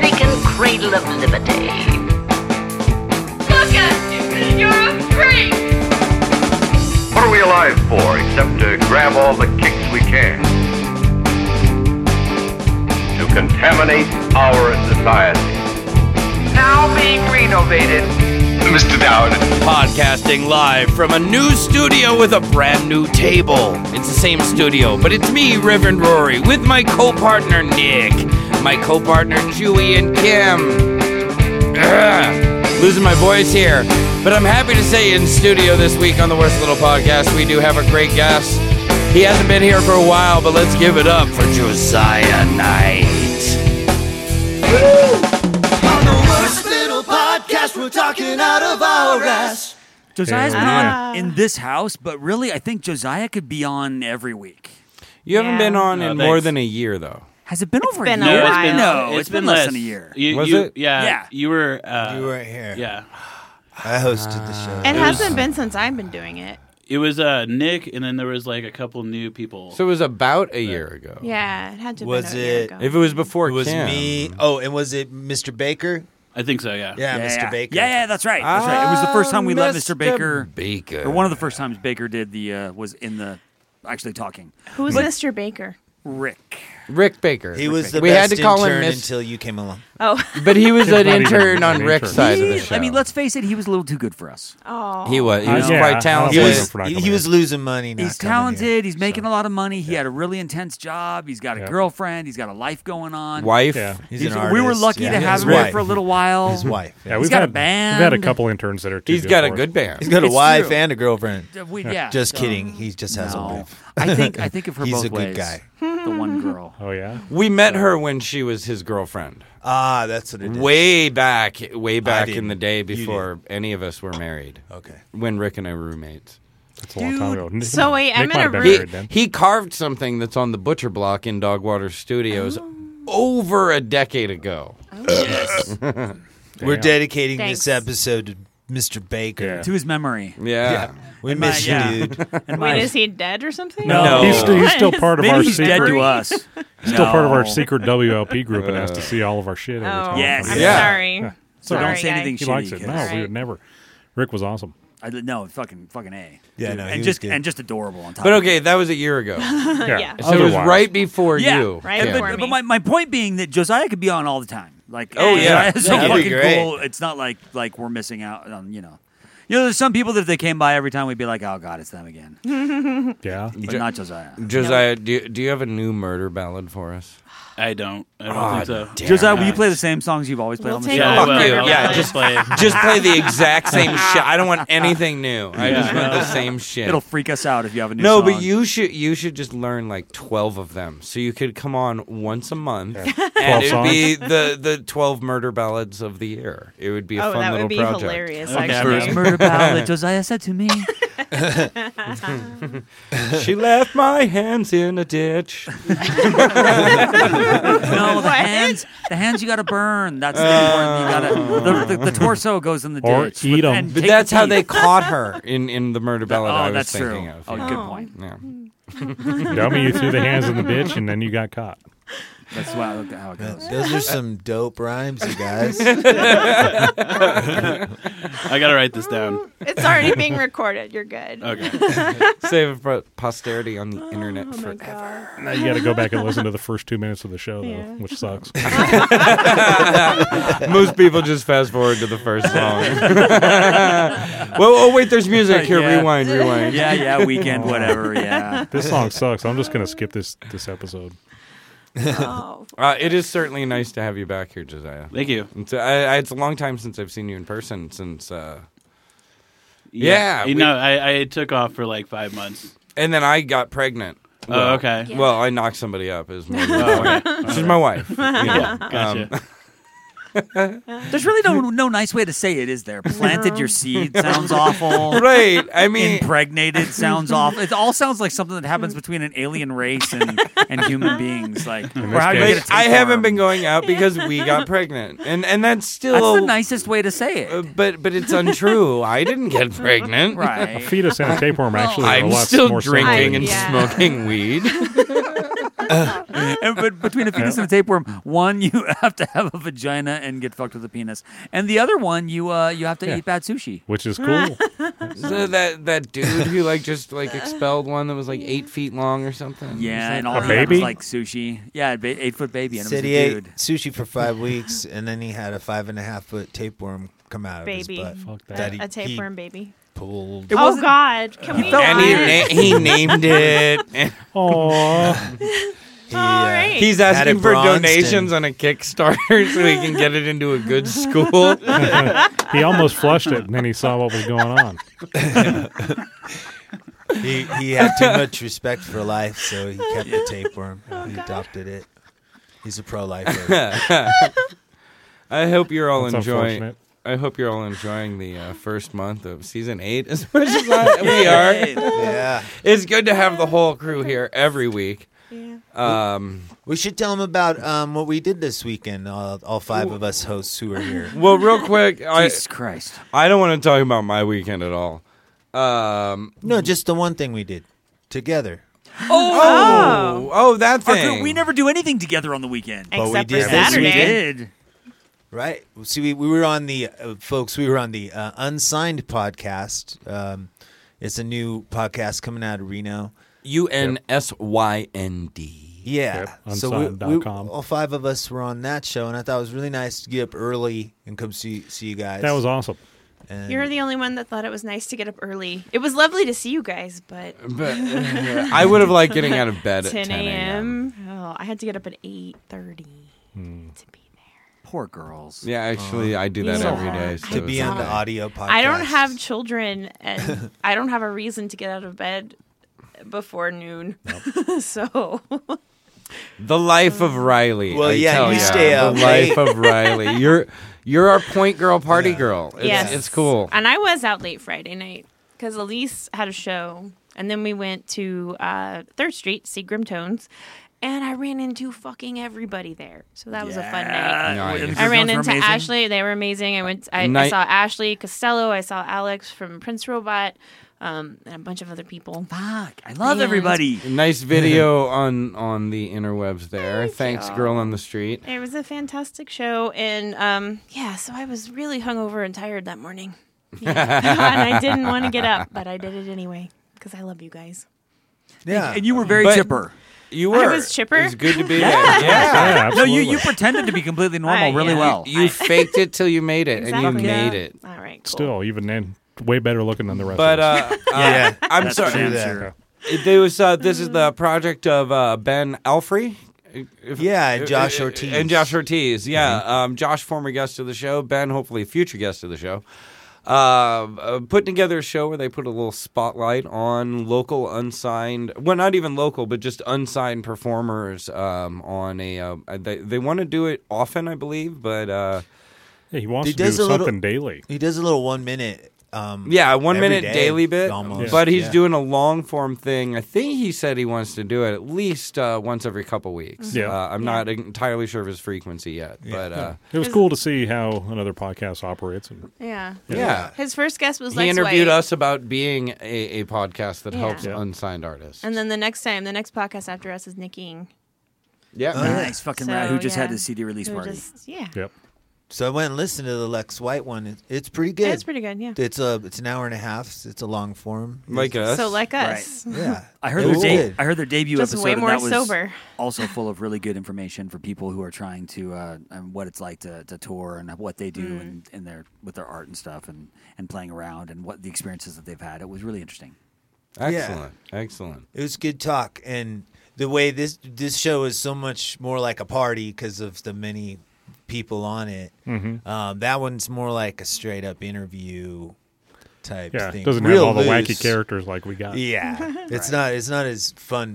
forsaken cradle of liberty. Look at you! You're a freak! What are we alive for except to grab all the kicks we can? To contaminate our society. Now being renovated. Mr. Dowd. Podcasting live from a new studio with a brand new table. It's the same studio, but it's me, Reverend Rory, with my co-partner Nick, my co-partner Chewy and Kim. Losing my voice here, but I'm happy to say in studio this week on the Worst Little Podcast, we do have a great guest. He hasn't been here for a while, but let's give it up for Josiah Knight. We're talking out of our ass. Josiah's been on in this house, but really, I think Josiah could be on every week. You haven't been on in more than a year, though. Has it been over been a year? a while. No, it's been less than a year. Was it? Yeah. You were. You weren't here. Yeah. I hosted the show. It hasn't been since I've been doing it. It was Nick, and then there was like a couple new people. So it was about a year ago. Yeah, it had to Was been a year it- ago. If it was before It was Kim. me. Oh, and was it Mr. Baker? I think so. Yeah. Yeah, Mr. Baker. Yeah, that's right. That's right. It was the first time we let Mr. Baker. Baker. Or one of the first times Baker did was in the actually talking. Who's Mr. Baker? Rick Baker. He was the we best had to call him intern Miss, until you came along. Oh. but he was an not even intern on an Rick's intern. side of the show. I mean, let's face it, he was a little too good for us. Oh. He was. He was Yeah, quite I talented. don't He blame him was, for not he coming was losing money. Not He's coming talented. here, He's making so. a lot of money. He had a really intense job. He's got a girlfriend. He's got a life going on. Wife. Yeah. He's an We were artist. lucky Yeah, to have his him here wife. for a little while. His wife. Yeah, He's got a band. We've had a couple interns that are too He's good got a for us. good band. He's got a It's wife true. and a girlfriend. Just So- kidding. He just has a No. wife. I think of her He's both a good ways. guy. The one girl. Oh, yeah? We met her when she was his girlfriend. Ah, that's what it is. Way back in didn't. the day You before any of us were married. Okay. When Rick and I were roommates. That's a long time ago. Nick- So wait, I'm Nick in might a have been room- married then. He carved something that's on the Butcher Block in Dogwater Studios over a decade ago. We're Damn. dedicating Thanks. this episode to Mr. Baker. Yeah. To his memory. Yeah. We And miss my- you, dude. And Wait, my- is he dead or something? No. He's still part of Maybe our he's secret. dead to us. Still part of our No. secret WLP group and has to see all of our shit every Oh, time. Yes. I'm Yeah. sorry. Yeah. So Sorry, don't say guy. anything He shitty. likes it. 'cause- No, Alright. we would never. Rick was awesome. No, fucking A. Yeah, no, he and was just good. and just adorable on top. But of okay, that was a year ago. Yeah. So it was Otherwise. right before Yeah, you. right Kim. before But me. my point being that Josiah could be on all the time. Like, Oh, yeah. Josiah's so That'd be fucking great. cool. It's not like we're missing out on there's some people that if they came by every time we'd be like, oh god, it's them again. Yeah. But not Josiah. Josiah, do you have a new murder ballad for us? I don't think so. damn Josiah, will you it. play the same songs you've always played We'll on the take show? all Fuck murder you. Yeah, ballads. just play the exact same shit. I don't want anything new. I just want the same shit. It'll freak us out if you have a new No, song. but you should just learn like 12 of them, so you could come on once a month, and 12 it'd be the 12 murder ballads of the year. It would be a Oh, fun that little would be project. hilarious. Okay, Actually. I'm Murder ballad, Josiah said to me. She left my hands in a ditch. No, the hands you gotta burn. That's the important. You gotta the torso goes in the Or ditch. eat 'em. and But take that's the how teeth. they caught her in the murder ballad I Oh, was that's thinking true. of. Oh, yeah. good point. Yeah. Dummy, you threw the hands in the bitch and then you got caught. That's how it goes. Those are some dope rhymes, you guys. I gotta write this down. It's already being recorded. You're good. Okay. Save it for posterity on the internet forever. God. Now you got to go back and listen to the first 2 minutes of the show, though, which sucks. Most people just fast forward to the first song. Well, oh wait, there's music here. Yeah. Rewind. Yeah, weekend, whatever. Yeah. This song sucks. I'm just going to skip this episode. Oh. It is certainly nice to have you back here, Josiah. Thank you. It's a long time since I've seen you in person. Yeah, You know, I took off for like 5 months. and then I got pregnant. Oh, okay. Yeah. Well, I knocked somebody up. Is more the point. She's my wife. You know. Gotcha. There's really no nice way to say it, is there? Planted your seed sounds awful. Right. I mean, Impregnated sounds awful. It all sounds like something that happens between an alien race and human beings. Like, or how you case- get a I haven't tapeworm. been going out because we got pregnant, and that's still That's the nicest way to say it. but it's untrue. I didn't get pregnant. A Right. fetus and a tapeworm actually are a I'm lot still more similar. drinking and Yeah. smoking weed. But between a penis and a tapeworm, one you have to have a vagina and get fucked with a penis, and the other one you have to eat bad sushi. Which is cool. So that dude who just expelled one that was 8 feet long or something. Yeah, and A all he had baby? was sushi. Yeah, 8-foot baby, and Said it he was a ate dude. sushi for 5 weeks, and then he had a 5.5-foot tapeworm come out of Baby. his butt. Fuck that. That A tapeworm baby. pulled. It Oh wasn't- God! Can we? felt And not? he named it. And Aw. He, All right. he's Had asking it for bronzed donations on a Kickstarter so he can get it into a good school. He almost flushed it, and then he saw what was going on. he had too much respect for life, so he kept the tapeworm. He adopted it. He's a pro-lifer. I hope you're all That's enjoying. unfortunate. I hope you're all enjoying the first month of season 8 as much as we are. Yeah. It's good to have the whole crew here every week. Yeah. We should tell him about what we did this weekend, all 5 of us hosts who are here. Well, real quick, Jesus Christ. I don't want to talk about my weekend at all. No, just the one thing we did together. Oh, that Our thing. crew, we never do anything together on the weekend. But we Except for did this Saturday. We did. Right. See, we were on the, folks, we were on the Unsigned podcast. It's a new podcast coming out of Reno. UNSYND. Yeah. Yep, So unsigned.com. all 5 of us were on that show, and I thought it was really nice to get up early and come see you guys. That was awesome. And You're the only one that thought it was nice to get up early. It was lovely to see you guys, but But I would have liked getting out of bed at 10 a.m. Oh, I had to get up at 8:30 to be there. Poor girls. Yeah, actually, I do that So every day. hard. So to be it's on the okay. audio podcast. I don't have children, and I don't have a reason to get out of bed before noon. So The life of Riley. Well, I yeah, tell you ya. stay up The life late. of Riley. You're our point girl, party girl. It's, yes, it's cool. And I was out late Friday night because Elise had a show, and then we went to 3rd Street to see Grim Tones, and I ran into fucking everybody there. So that was a fun night. Nice. I ran Those were into amazing. Ashley. They were amazing. I Night- saw Ashley Costello. I saw Alex from Prince Robot, and a bunch of other people. Fuck. I love And- everybody. Nice video on the interwebs there. Thanks, you. girl on the street. It was a fantastic show, and so I was really hungover and tired that morning. Yeah. And I didn't want to get up, but I did it anyway because I love you guys. Yeah. And you were very But- chipper. You were. was chipper? It was good to be there. Yeah, Yeah. No, absolutely. you pretended to be completely normal really yeah. well. You faked it till you made it, and you Exactly. made it. All right, cool. Still, even then, way better looking than the rest But of us. Yeah. I'm That's sorry. damn that. sure. There was this is the project of Ben Alfrey. Yeah, and Josh Ortiz. And Josh Ortiz, yeah. Josh, former guest of the show. Ben, hopefully a future guest of the show. Putting together a show where they put a little spotlight on local unsigned, well, not even local, but just unsigned performers on a. They want to do it often, I believe, but Yeah, he wants He to do does a little- something daily. He does a little 1 minute. yeah, 1 every minute day, daily bit. almost. But he's Yeah. doing a long form thing. I think he said he wants to do it at least once every couple weeks. Yeah. I'm not entirely sure of his frequency yet, but It was cool to see how another podcast operates. And Yeah. yeah. His first guest was He Lex interviewed White. us about being a podcast that Yeah. helps Yeah. unsigned artists. And then the next podcast after us is Nick Ing. yeah. Nice fucking So, rad. Who just had yeah. his CD release Who party. yeah. Yep. So I went and listened to the Lex White one. It's pretty good. It's pretty good, yeah. It's an hour and a half. It's a long form. Like us. So like us. Yeah. I heard It their was de- good. I heard their debut Just episode. way and more that was sober. also full of really good information for people who are trying to and what it's like to tour and what they do and in their with their art and stuff and playing around and what the experiences that they've had. It was really interesting. Excellent. Excellent. It was good talk, and the way this show is so much more like a party because of the many people on it. That one's more like a straight up interview type Yeah, thing. it doesn't Real have all the loose. wacky characters like we got. Yeah, it's not as fun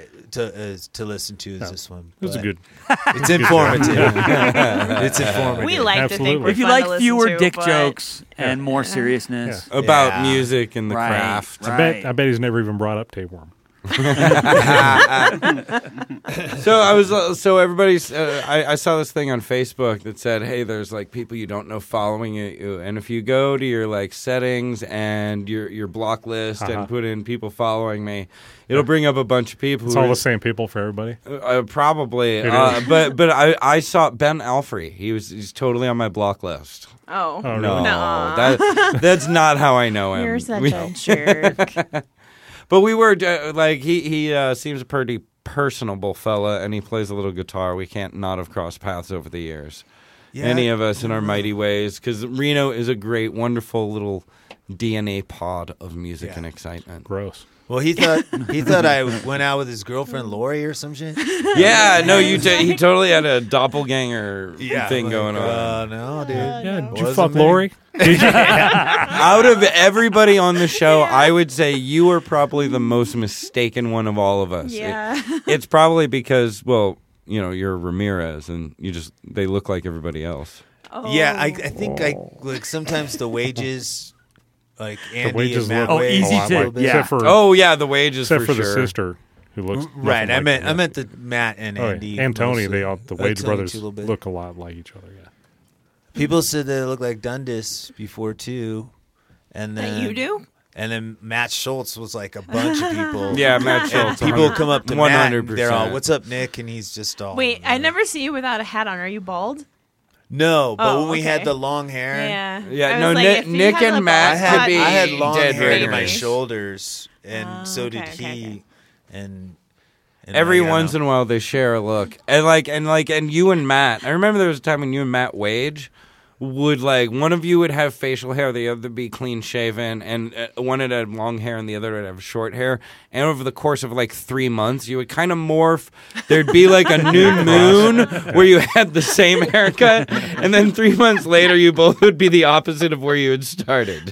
to listen to as this one. It was a but good. It's informative. It's informative. We like to think Absolutely. we're If you fun to like listen fewer to, dick but- jokes and more seriousness, About Yeah. music and the Right. craft. I bet he's never even brought up tapeworm. So everybody's. I saw this thing on Facebook that said, "Hey, there's like people you don't know following you, and if you go to your like settings and your block list and put in people following me, it'll bring up a bunch of people." It's all the same people for everybody. Probably, but I saw Ben Alfrey. He's totally on my block list. Oh, Oh, No, really? that's not how I know him. you're such a jerk. But we were like he seems a pretty personable fella, and he plays a little guitar. We can't not have crossed paths over the years, any of us in our mighty ways, because Reno is a great, wonderful little DNA pod of music and excitement. Gross. Well, he thought I went out with his girlfriend Lori or some shit. Yeah, no, he totally had a doppelganger thing going on. Oh no, dude. Yeah, did you Wasn't fuck me. Lori? Out of everybody on the show, I would say you are probably the most mistaken one of all of us. Yeah. It's probably because, well, you know, you're Ramirez, and they look like everybody else. Oh. Yeah, I think like sometimes the wages. Like Andy wages and Matt look Wade, easy a to- little bit. yeah. Except for, Oh yeah, the wages except for sure. the sister who looks Right, nothing like I meant the Matt and Oh, yeah. Andy and Tony. mostly. They all the Wade Tony brothers too, a little bit. look a lot like each other. Yeah. People said they look like Dundas before too, and That then you do? And then Matt Schultz was like a bunch of people. Yeah, Matt And Schultz. people come up to Matt, and 100%. they're all, "What's up, Nick?" And he's just all. Wait, I never see you without a hat on. Are you bald? No, but Oh, when we had okay. the long hair, Yeah. Yeah, I was no, like, Nick- if you Nick had and a Matt bald I could had spot, be I had long dead hair to my ringers. shoulders, and Oh, so did okay, he. okay. And Every once in a while, they share a look, and you and Matt. I remember there was a time when you and Matt Wage would like one of you would have facial hair, the other would be clean shaven, and one would have long hair and the other would have short hair. And over the course of like 3 months, you would kind of morph. There'd be like a new moon where you had the same haircut, and then 3 months later, you both would be the opposite of where you had started.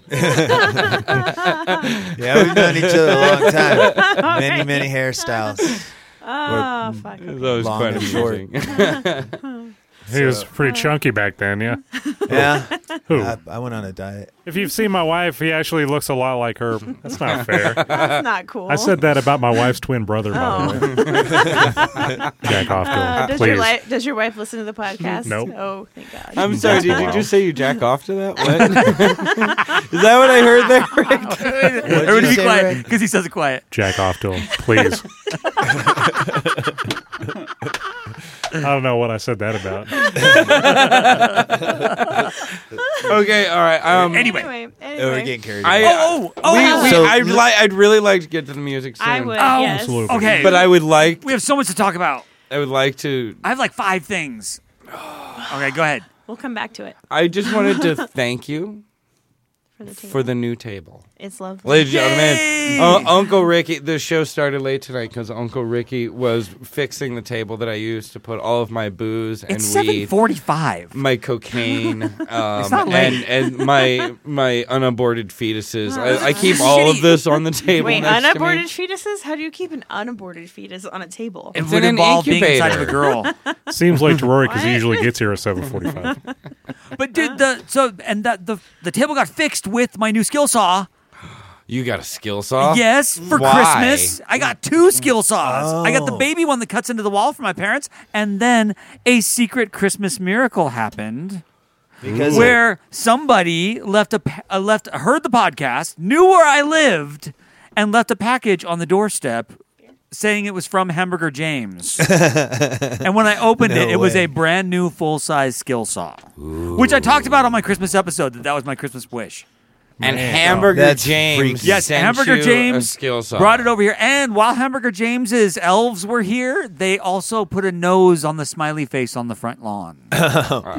Yeah, we've known each other a long time. Many hairstyles. Oh, fuck. That was Long quite and short. amusing. He was pretty chunky back then, yeah. Yeah, Who? I went on a diet. If you've seen my wife, he actually looks a lot like her. That's not fair. That's not cool. I said that about my wife's twin brother, by the way. Jack off to him, please. Does your wife listen to the podcast? Nope. Oh, thank God. I'm sorry, did you just say you jack off to that? What? Is that what I heard there, Rick? Everybody be say, quiet Ray? because he says it quiet. Jack off to him, please. I don't know what I said that about. Okay, all right. Anyway. We're getting carried away. So- I'd really like to get to the music soon. I would. Oh, yes. absolutely. Okay. But I would like. We have so much to talk about. I would like to. I have like 5 things. Okay, go ahead. We'll come back to it I just wanted to thank you for the table. for the new table. It's lovely. Ladies and gentlemen, Uncle Ricky, the show started late tonight because Uncle Ricky was fixing the table that I used to put all of my booze and It's weed, 7:45. my cocaine, not late. and my unaborted fetuses. I keep all of this on the table. Wait, next to me. unaborted fetuses? How do you keep an unaborted fetus on a table? It It's would in an involve being inside of a incubator. girl. Seems late to Rory because he usually gets here at 7:45. But dude, the table got fixed with my new skill saw. You got a skill saw? Yes, for Why? Christmas. I got 2 skill saws. I got the baby one that cuts into the wall for my parents, and then a secret Christmas miracle happened. Because Where somebody heard the podcast, knew where I lived, and left a package on the doorstep saying it was from Hamburger James. And when I opened it was a brand new full-size skill saw, which I talked about on my Christmas episode. That was my Christmas wish. And Hamburger That's James. freaky. Yes, sent Hamburger you a James skill saw. brought it over here. And while Hamburger James's elves were here, they also put a nose on the smiley face on the front lawn. is it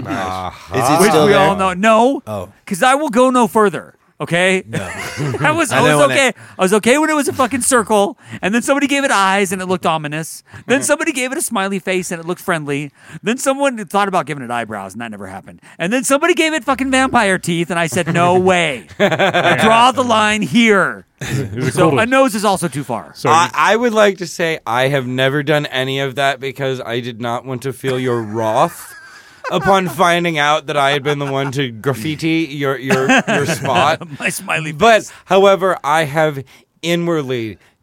Which still we there? all know. No, Oh. because I will go no further. Okay, No. I was I know when okay. I was okay when it was a fucking circle, and then somebody gave it eyes and it looked ominous. Then somebody gave it a smiley face and it looked friendly. Then someone thought about giving it eyebrows and that never happened. And then somebody gave it fucking vampire teeth, and I said no way. I draw the line here. Is it So cool a to- nose is also too far. So I would like to say I have never done any of that because I did not want to feel your wrath upon finding out that I had been the one to graffiti your spot. My smiley face. But, however, I have inwardly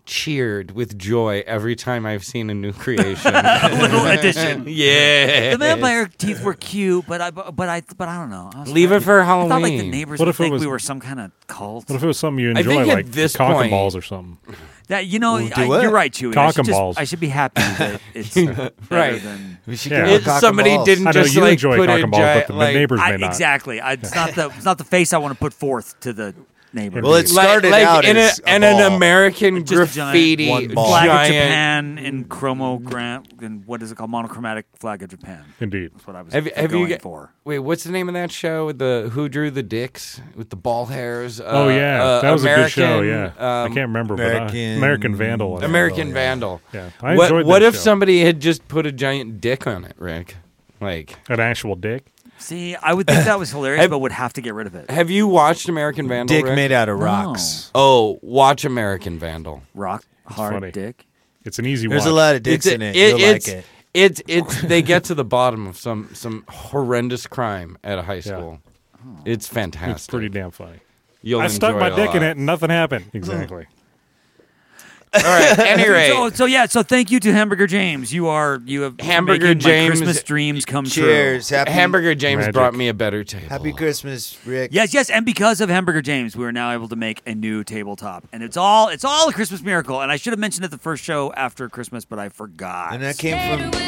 cheered with joy every time I've seen a new creation. Little addition. Yeah. The vampire teeth were cute, but I don't know. I was Leave it for I thought like the Halloween. neighbors What would if it think was- we were some kind of cult. What if it was something you I enjoy, think at like this cock point- and balls or something? That you know, do what? you're right, Chewy. Cock and balls. I should be happy that it's better Right. than. We should Yeah. give If her cock and somebody balls. didn't I know just you like enjoy put cock a and balls, but giant, the like, neighbors may not. Exactly. It's not the face I want to put forth to the neighbors. Well, it started out in, as an ball. American Just a giant graffiti one ball. flag of giant. Japan in and what is it called? Monochromatic flag of Japan. Indeed. That's what I was Have you going get- for. Wait, what's the name of that show? With the Who Drew the Dicks with the ball hairs? Oh yeah, that was a good show. American, Yeah, I can't remember, but American Vandal. was it. American Vandal. Yeah, I What enjoyed that if show. somebody had just put a giant dick on it, Rick? Like, An actual dick. See, I would think that was hilarious, Have- but would have to get rid of it. have you watched American Vandal? Dick Rick? made out of rocks. Oh, watch American Vandal. Rock hard funny. dick. It's an easy There's watch. a lot of dicks in it. You'll like it. It's they get to the bottom of some horrendous crime at a high school. It's fantastic. It's pretty damn funny. You'll I stuck enjoy my it a dick in lot. it and nothing happened. Exactly. All right. At any rate, So thank you to Hamburger James. You have Hamburger making James- my Christmas dreams come Cheers. true. Happy, Hamburger James Magic. brought me a better table. Happy Christmas, Rick. Yes, and because of Hamburger James, we are now able to make a new tabletop, and it's all a Christmas miracle. And I should have mentioned it the first show after Christmas, but I forgot. And that came from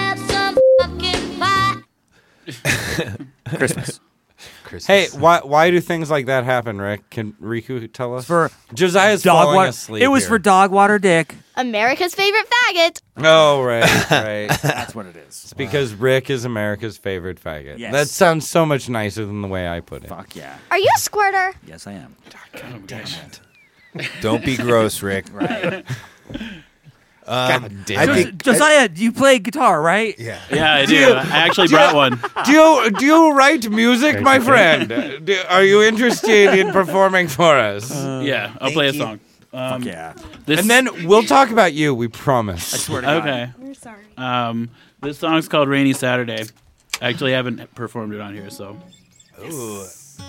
Christmas. Hey, why do things like that happen, Rick? Can Riku tell us? For Josiah's dog falling water. asleep. It was here. for dog water dick. America's favorite faggot. Oh, right. That's what it is. It's because Rick is America's favorite faggot. Yes. That sounds so much nicer than the way I put it. Fuck yeah. Are you a squirter? Yes, I am. Don't be gross, Rick. Right. God damn I it. think Josiah, you play guitar, right? yeah. Yeah, I do. I actually brought one. Do you write music, my friend? Are you interested in performing for us? Yeah, I'll play a song. Fuck yeah. This, and then we'll talk about you, we promise. I swear to God. okay. We're sorry. This song's called "Rainy Saturday." I actually haven't performed it on here, so Ooh.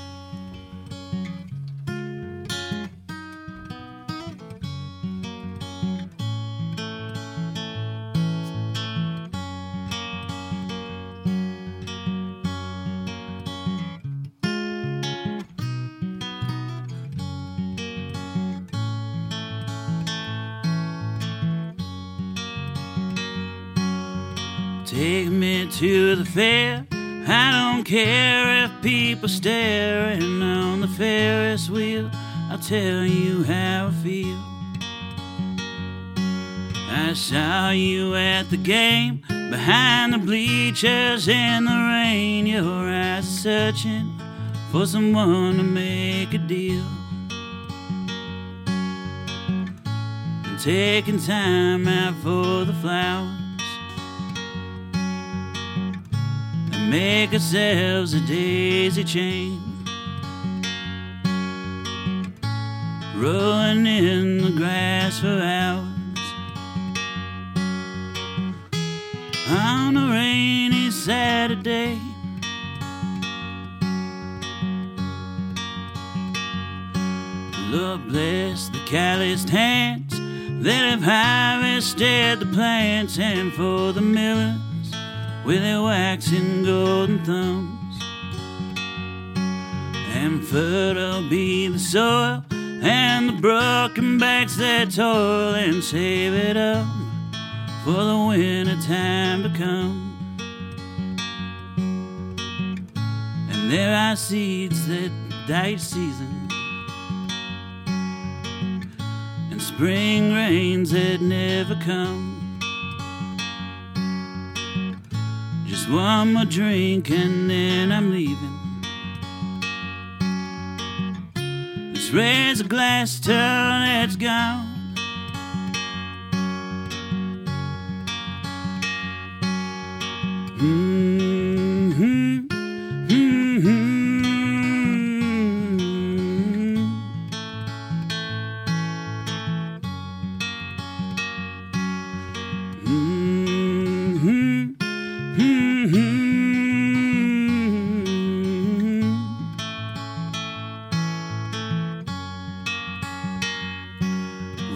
take me to the fair. I don't care if people staring on the Ferris wheel. I'll tell you how I feel. I saw you at the game, behind the bleachers in the rain. Your eyes searching for someone to make a deal. And taking time out for the flowers. And make ourselves a daisy chain. Rolling in the grass for hours. On a rainy Saturday. Lord bless the calloused hands that have harvested the plants, and for the millers with their waxing golden thumbs. And fertile be the soil and the broken backs that toil, and save it up for the winter time to come. And there are seeds that die season, and spring rains that never come. Just one more drink and then I'm leaving. Let's raise a glass till it's gone. Mm-hmm. Mm-hmm. Mm-hmm. Mm-hmm.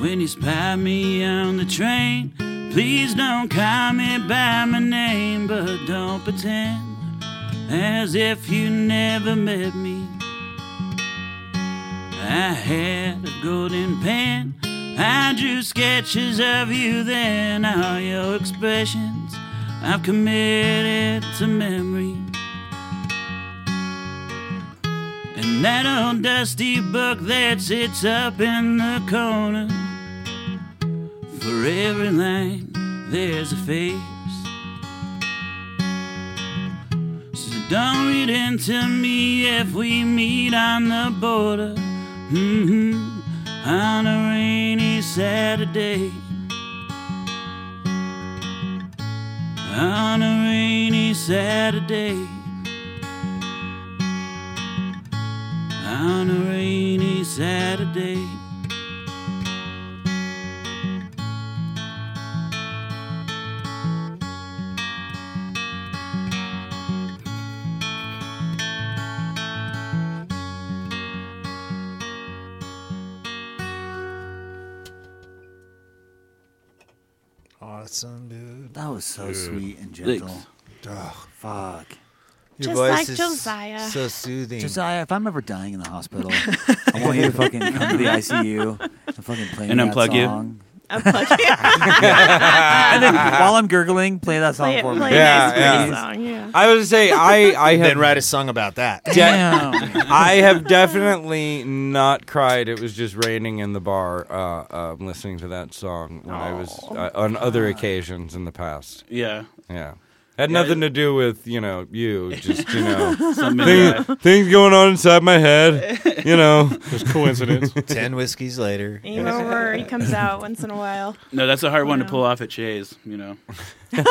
When you spy me on the train, please don't call me by my name, but don't pretend as if you never met me. I had a golden pen, I drew sketches of you then. All your expressions I've committed to memory. And that old dusty book that sits up in the corner, for every line there's a face. So don't read into me if we meet on the border, on a rainy Saturday. On a rainy Saturday. On a rainy Saturday. Awesome, dude. That was so sweet and gentle. Thanks. Oh, fuck. your Just voice like is Josiah. so soothing. Josiah, if I'm ever dying in the hospital, I want you to fucking come to the ICU and fucking play And me unplug that you. song. Unplug you. And then while I'm gurgling, play that song Play it, for me. play Yeah, a nice yeah. pretty song, yeah. I would say I have then write a song about that. Damn. I have definitely not cried. It was just raining in the bar listening to that song when I was on other occasions in the past. Yeah. Yeah. Had nothing to do with, you. Just, Something things going on inside my head, Just coincidence. 10 whiskeys later. Game over. He comes out once in a while. No, that's a hard one to Wow. pull off at Shays, That's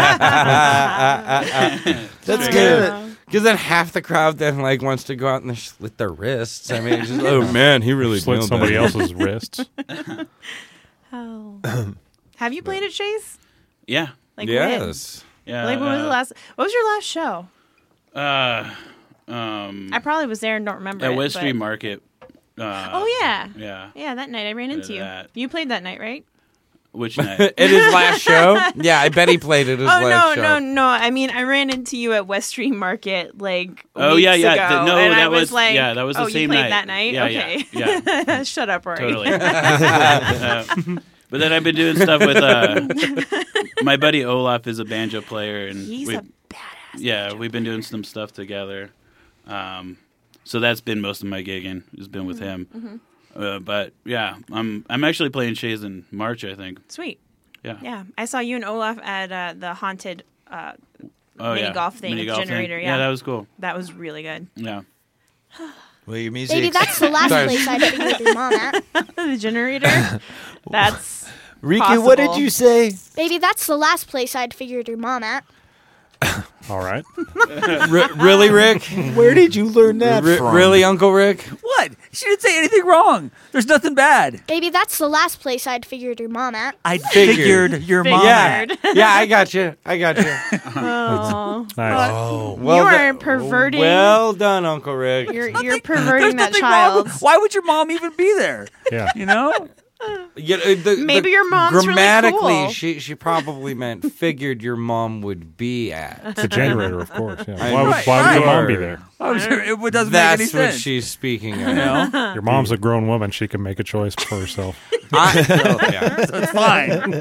good. Because then half the crowd then wants to go out and slit their wrists. I mean, it's just, oh man, he really Slit nailed somebody that. else's wrists. Oh. Have you played at Shays? Yeah. Like Yes. Yeah. when? Like when was the last? What was your last show? I I probably was there and don't remember. at it, West but- Street Market. Oh yeah. Yeah. Yeah, that night I ran into you. that. You played that night, right? Which night? At his last show? Yeah, I bet he played at his Oh last show. no! I mean, I ran into you at West Street Market like Oh, weeks yeah, yeah. ago, No, and I that was was- like, yeah, that was the oh, same you played night. that night. Yeah, Okay, yeah. Shut up, Rory. Totally. But then I've been doing stuff with my buddy Olaf is a banjo player, and He's a badass. yeah, we've been doing some stuff together. So that's been most of my gigging has been with him. But yeah, I'm actually playing Shays in March, I think. Sweet. Yeah. Yeah, I saw you and Olaf at the haunted Oh, mini yeah. golf thing Mini with golf thing. Generator. Yeah, that was cool. That was really good. Yeah. Well, your music. Baby, that's the last place I'd figured your mom at. The Generator. That's Riku, possible. what did you say? Baby, that's the last place I'd figured your mom at. All right. Really, Rick? Where did you learn that from? Really, Uncle Rick? What? She didn't say anything wrong. There's nothing bad. Baby, that's the last place I'd figured your mom at. I Figured. figured your mom. Yeah. at. Yeah, I got you. Oh, Nice. Oh, you are perverting. Well done, Uncle Rick. You're There's perverting that nothing child. wrong. Why would your mom even be there? Yeah. You know? Yeah, Maybe your mom's really grammatically, cool. she probably meant figured your mom would be at. The generator, of course. Yeah. I Why would, know. why would your Right. mom be there? It doesn't That's make any what sense. she's speaking of. You know? Your mom's a grown woman. She can make a choice for herself. Yeah. So it's fine.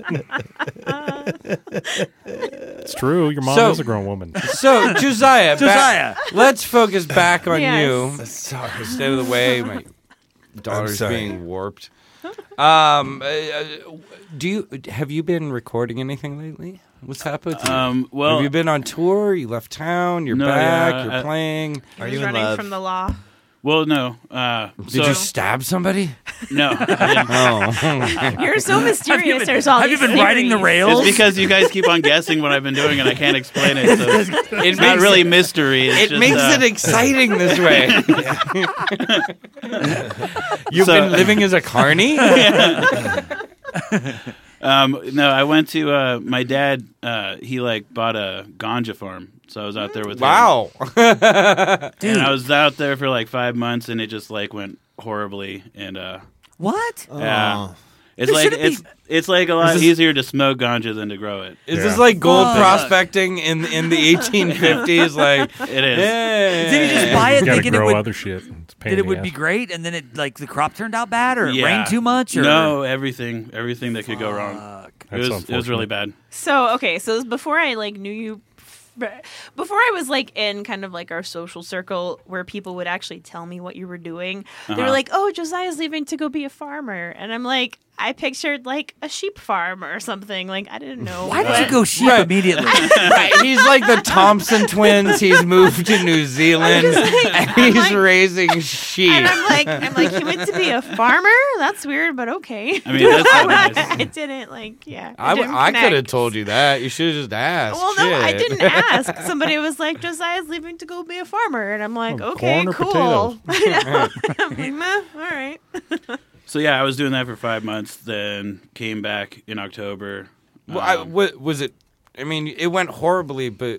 It's true. Your mom So- is a grown woman. So, Josiah. Josiah. Let's focus back on Yes. you. sorry. Instead of the way my daughter's sorry. being warped. Have you been recording anything lately? What's happened to you? Well, have you been on tour? You left town. You're No, back. yeah, You're playing. Are He you was in running love? from the law. well, no. Did you stab somebody? No. I didn't. Oh. You're so mysterious. Have you been, There's all have you these been riding the theories. rails? It's because you guys keep on guessing what I've been doing, and I can't explain it. So it's not makes really it- mystery. It's It just, makes it exciting this way. You've So- been living as a carny? No, I went to my dad. He bought a ganja farm, so I was out there with him. Wow. And I was out there for 5 months, and it just went horribly. And What? yeah, It's like it's like a lot easier to smoke ganja than to grow it. Is this like gold prospecting in the 1850s? Like it is. Yeah. Did he just buy it You gotta thinking it grow would? other shit. It's a pain That in it the would ass. be great, and then it like the crop turned out bad, or it Yeah. rained too much, or No, everything that could go wrong. That's It was really bad. So okay, so before I like knew you, before I was like in kind of like our social circle where people would actually tell me what you were doing, they were like, "Oh, Josiah's leaving to go be a farmer," and I'm like, I pictured like a sheep farm or something. Like I didn't know. Why did you go sheep immediately? Right. He's like the Thompson twins. He's moved to New Zealand and he's raising sheep. And I'm like, he went to be a farmer? That's weird, but okay. I mean, that's so nice. It didn't like, yeah. it I didn't could have connect. told you that. You should have just asked. Well, no, I Shit. didn't ask. Somebody was like, Josiah's leaving to go be a farmer, and I'm like, okay, corn or cool. I'm like, meh, all right. So yeah, I was doing that for 5 months. Then came back in October. Well, what was it? I mean, it went horribly, but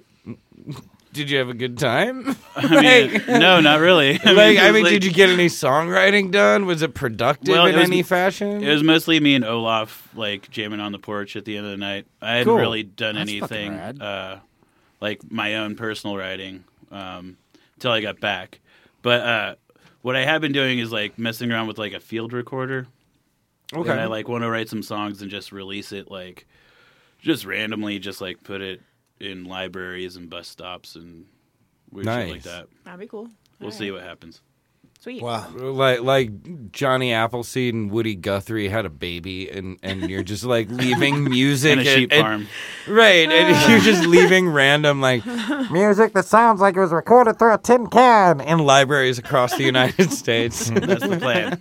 did you have a good time? I mean, no, not really. Did you get any songwriting done? Was it productive in any fashion? It was mostly me and Olaf, like jamming on the porch at the end of the night. I hadn't Cool. really done That's anything, fucking rad. like my own personal writing, until I got back. But what I have been doing is like messing around with like a field recorder. Okay. And I like want to write some songs and just release it like just randomly, just like put it in libraries and bus stops and weird shit like Nice. that. That'd be cool. We'll see what happens. Sweet. Wow. Like Johnny Appleseed and Woody Guthrie had a baby, and you're just like leaving music And a sheep farm. right? And you're just leaving random like music that sounds like it was recorded through a tin can in libraries across the United States. That's the plan.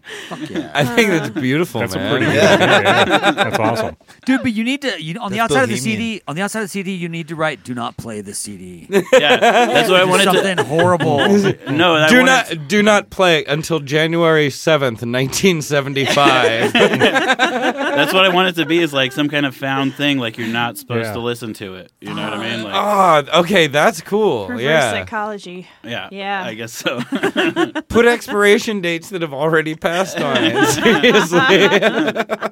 I think that's beautiful, That's man. a pretty good idea. Yeah. That's awesome. Dude, but you need to on the That's outside of the bohemian. CD. On the outside of the CD, you need to write "Do not play the CD." Yeah, that's what I wanted Something to. horrible. No, I wanted Do not play until January 7th, 1975. That's what I want it to be. Is like some kind of found thing. Like you're not supposed Yeah. to listen to it. You know what I mean? Like, Oh, okay, that's cool. Reverse yeah. psychology. yeah, I guess so. Put expiration dates that have already passed on it. Seriously.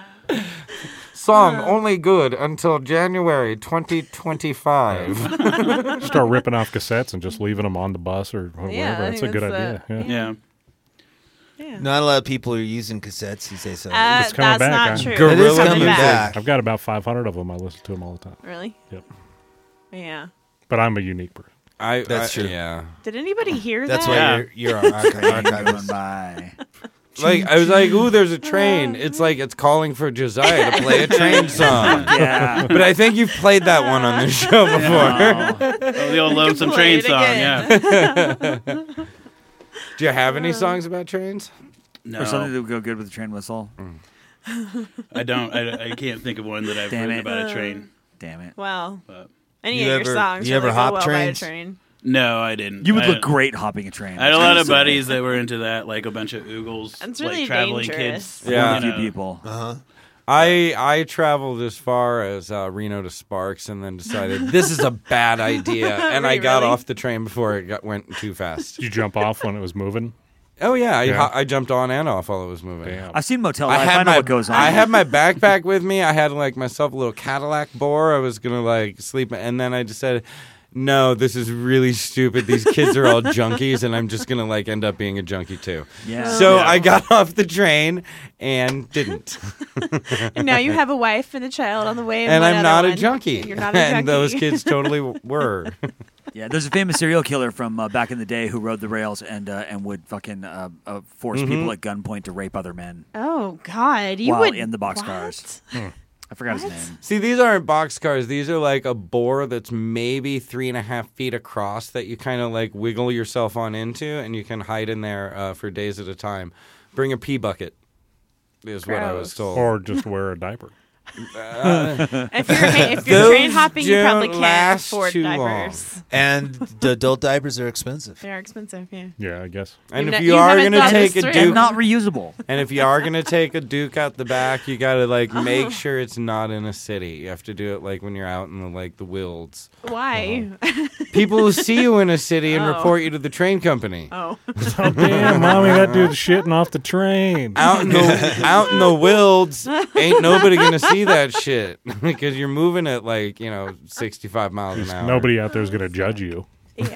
Song only good until January 2025. Start ripping off cassettes and just leaving them on the bus or whatever. Yeah, I that's a think good that's idea. Yeah. Yeah. Not a lot of people are using cassettes these days. So It's coming That's back, not huh? true. Gorilla it is Coming coming back. I've got about 500 of them. I listen to them all the time. Really? Yep. Yeah. But I'm a unique person. That's true. Yeah. Did anybody hear That's that? why you're our archivist. Going by. Like I was like, ooh, there's a train. It's like it's calling for Josiah to play a train song. Yeah. But I think you've played that one on the show before. Oh, the old Lonesome play Train it song. again. Yeah. Do you have any songs about trains? No, Or something that would go good with the train whistle. I don't. I can't think of one that I've Damn written it. about a train. Damn it. Well, But any You of ever- your songs you ever really go hop well by a trains? train. No, I didn't. You would I- look great hopping a train. I had a lot of buddies that were into that, like a bunch of oogles, That's like really traveling dangerous. kids. Yeah. a few you know. people. Uh-huh. I traveled as far as Reno to Sparks and then decided this is a bad idea. And I got Really? off the train before it went too fast. Did you jump off when it was moving? Oh, yeah. Yeah. I jumped on and off while it was moving. Damn. I've seen Motel Life. I know what goes on. I had my backpack with me. I had like myself a little Cadillac bore. I was gonna like sleep, and then I just said, "No, this is really stupid. These kids are all junkies, and I'm just gonna like end up being a junkie too." Yeah. So I got off the train and didn't, And now you have a wife and a child on the way. and one I'm other not a one. junkie. You're not a junkie. And those kids totally were. Yeah, there's a famous serial killer from back in the day who rode the rails and would fucking force people at gunpoint to rape other men Oh God, you while would in the what? boxcars. I forgot his name. See, these aren't boxcars. These are like a bore that's maybe 3.5 feet across that you kind of like wiggle yourself on into, and you can hide in there for days at a time. Bring a pee bucket is what I was Gross. told. Or just wear a diaper. If you're train hopping, you probably don't can't last afford too diapers. And the adult diapers are expensive. They are expensive, yeah. Yeah, I guess. And You've if ne- you you are haven't gonna thought take this a through. And Duke, not reusable. and if you are gonna take a Duke out the back, you gotta make sure it's not in a city. You have to do it like when you're out in the wilds. Why? People will see you in a city and Oh. report you to the train company. Oh. Oh, damn, mommy, that dude's shitting off the train. Out in the wilds, ain't nobody gonna see that shit because you're moving at 65 miles an hour. Nobody out there is going to judge you.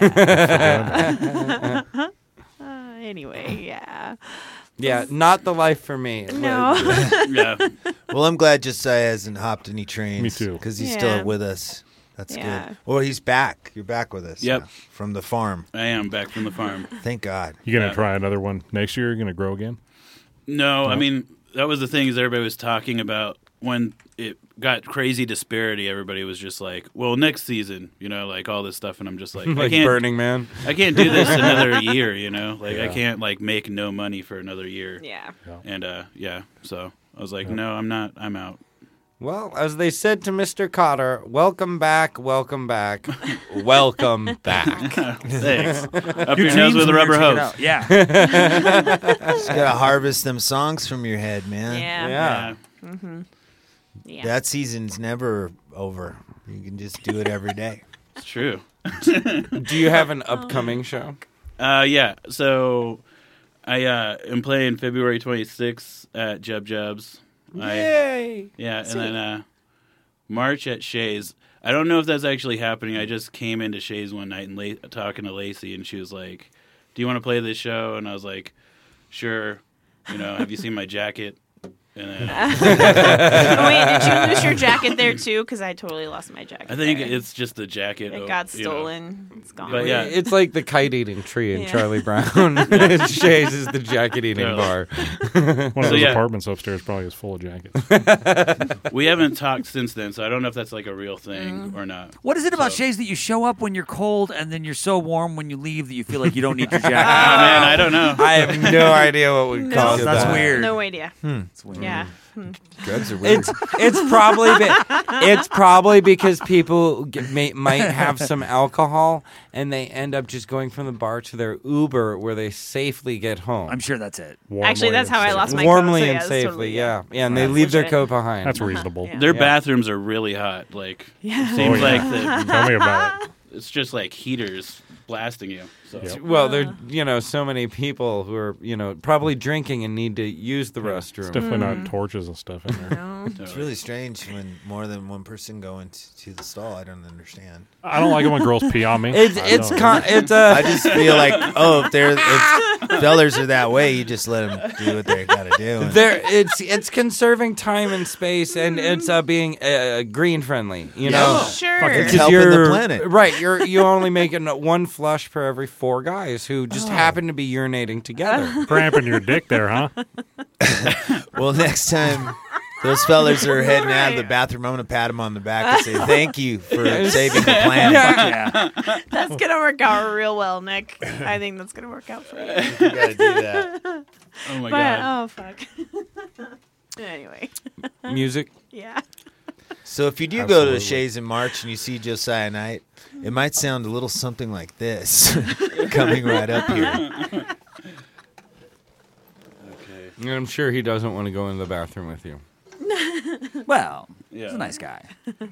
Yeah. Anyway, yeah. Yeah, not the life for me. No. Yeah. Well, I'm glad Josiah hasn't hopped any trains. Me too. Because he's Yeah. still with us. That's Yeah. good. Well, he's back. You're back with us. Yep. now, from the farm. I am back from the farm. Thank God. You going to Yeah. try another one next year? You're going to grow again? No, I mean, that was the thing is everybody was talking about when it got crazy disparity. Everybody was just like, well, next season, all this stuff. And I'm just like, Like Burning Man. I can't do this another year, I can't make no money for another year. Yeah. And so I was like, no, I'm not. I'm out. Well, as they said to Mr. Cotter, welcome back, welcome back, welcome back. Thanks. Up your nose with a rubber Check it hose. out. Yeah. Just gotta harvest them songs from your head, man. Yeah. Yeah. Yeah. That season's never over. You can just do it every day. It's true. Do you have an upcoming show? Yeah. So I am playing February 26th at Jub Jub's. Yay! Yeah, and then March at Shay's. I don't know if that's actually happening. I just came into Shay's one night and talking to Lacey, and she was like, "Do you want to play this show?" And I was like, "Sure." Have you seen my jacket? And then, Oh, wait, did you lose your jacket there too? Because I totally lost my jacket. I think there. it's just the jacket. It got stolen. It's gone. But yeah, It's like the kite-eating tree in Yeah. Charlie Brown. Shay's is the jacket-eating bar. One of those yeah. apartments upstairs probably is full of jackets. we haven't talked since then, so I don't know if that's like a real thing or not. What is it about So- Shays that you show up when you're cold and then you're so warm when you leave that you feel like you don't need your Oh jacket? man, I don't know. I have no idea what would cause That's that. weird. No idea. That's weird. Yeah. Drugs are weird. It's probably because people might have some alcohol and they end up just going from the bar to their Uber where they safely get home. I'm sure that's it. Actually, that's how I lost my Warmly coat. So and yeah, safely, that's totally, yeah. And they That's leave their legit. coat behind. That's reasonable. Yeah. Their Yeah. bathrooms are really hot. Like, Yeah. seems Oh, yeah. like Tell me about it. it's just like heaters blasting you. So. Yep. Well, there so many people who are, probably drinking and need to use the It's restroom. definitely not torches and stuff in there. No. It's really strange when more than one person go into the stall. I don't understand. I don't like it when girls pee on me. It's I don't. I just feel like, if fellers are that way, you just let them do what they gotta do. And it's conserving time and space, and it's being green friendly. Sure. It's 'Cause helping the you're- planet. Right, you only making one flush per every 4 guys who just happen to be urinating together. Cramping your dick there, huh? Well, next time those fellers are heading out of the bathroom, I'm gonna pat them on the back and say thank you for saving the planet. Yeah. That's going to work out real well, Nick. I think that's going to work out for you. You gotta do that. Oh my But, god. oh, fuck. Anyway. Music. Yeah. So if you do go to Absolutely. Shays in March and you see Josiah Knight, it might sound a little something like this coming right up here. Okay. And I'm sure he doesn't want to go into the bathroom with you. Well, he's Yeah. a nice guy.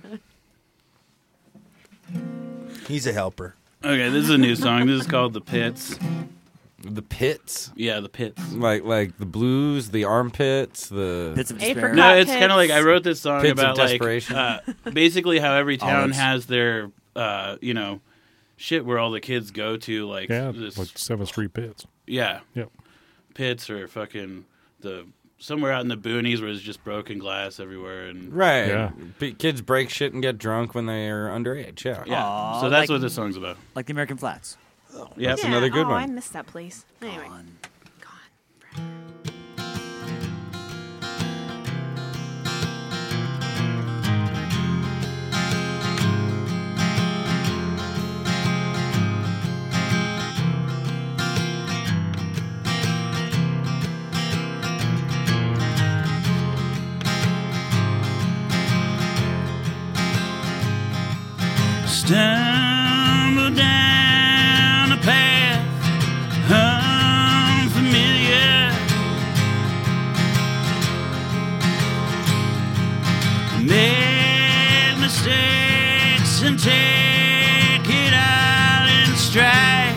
He's a helper. Okay, this is a new song. This is called The Pits. The pits, Yeah, The Pits. like the blues, the armpits, the Bits of despair. Apricot. No, it's Pits. kind of like I wrote this song Pits of about like desperation. basically how every town Olives. has their shit where all the kids go to like Yeah, this, like 7th Street Pits. yeah Yep. pits or fucking somewhere out in the boonies where there's just broken glass everywhere and right. Yeah. Kids break shit and get drunk when they're underage. Yeah, yeah. Aw, So that's like- what this song's about. Like the American Flats. Yeah, That's another good oh, one. I missed that place. Anyway. stumble down a path unfamiliar. Make mistakes and take it all in stride.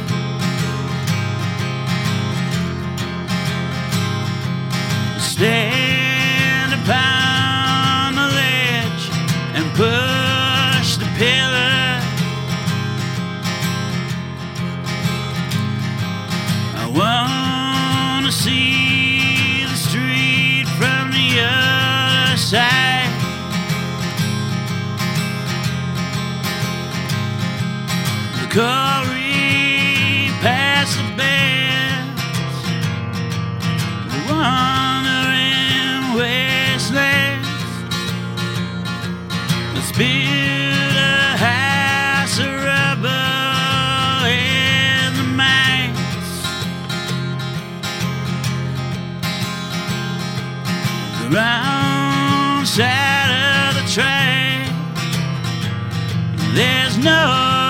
Stand upon the ledge and push the pillar. I want to see the street from the other side. The Corey past the bends, the wandering wastelands. Let's build a house of rubble in the mines. The wrong side of the track, there's no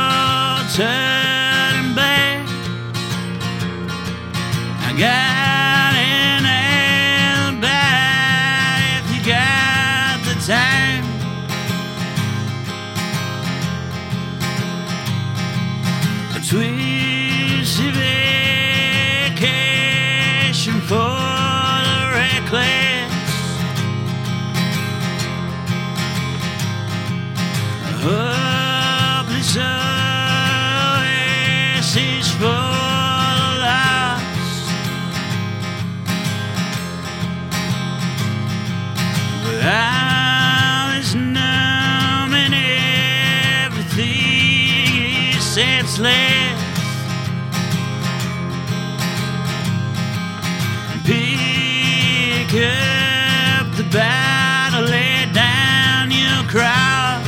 turning back. I got an alibi if you got the time. A twisty vacation for the reckless. A hopeless oasis for the lost. But all is numb and everything is senseless. Pick up the battle, lay down your cross.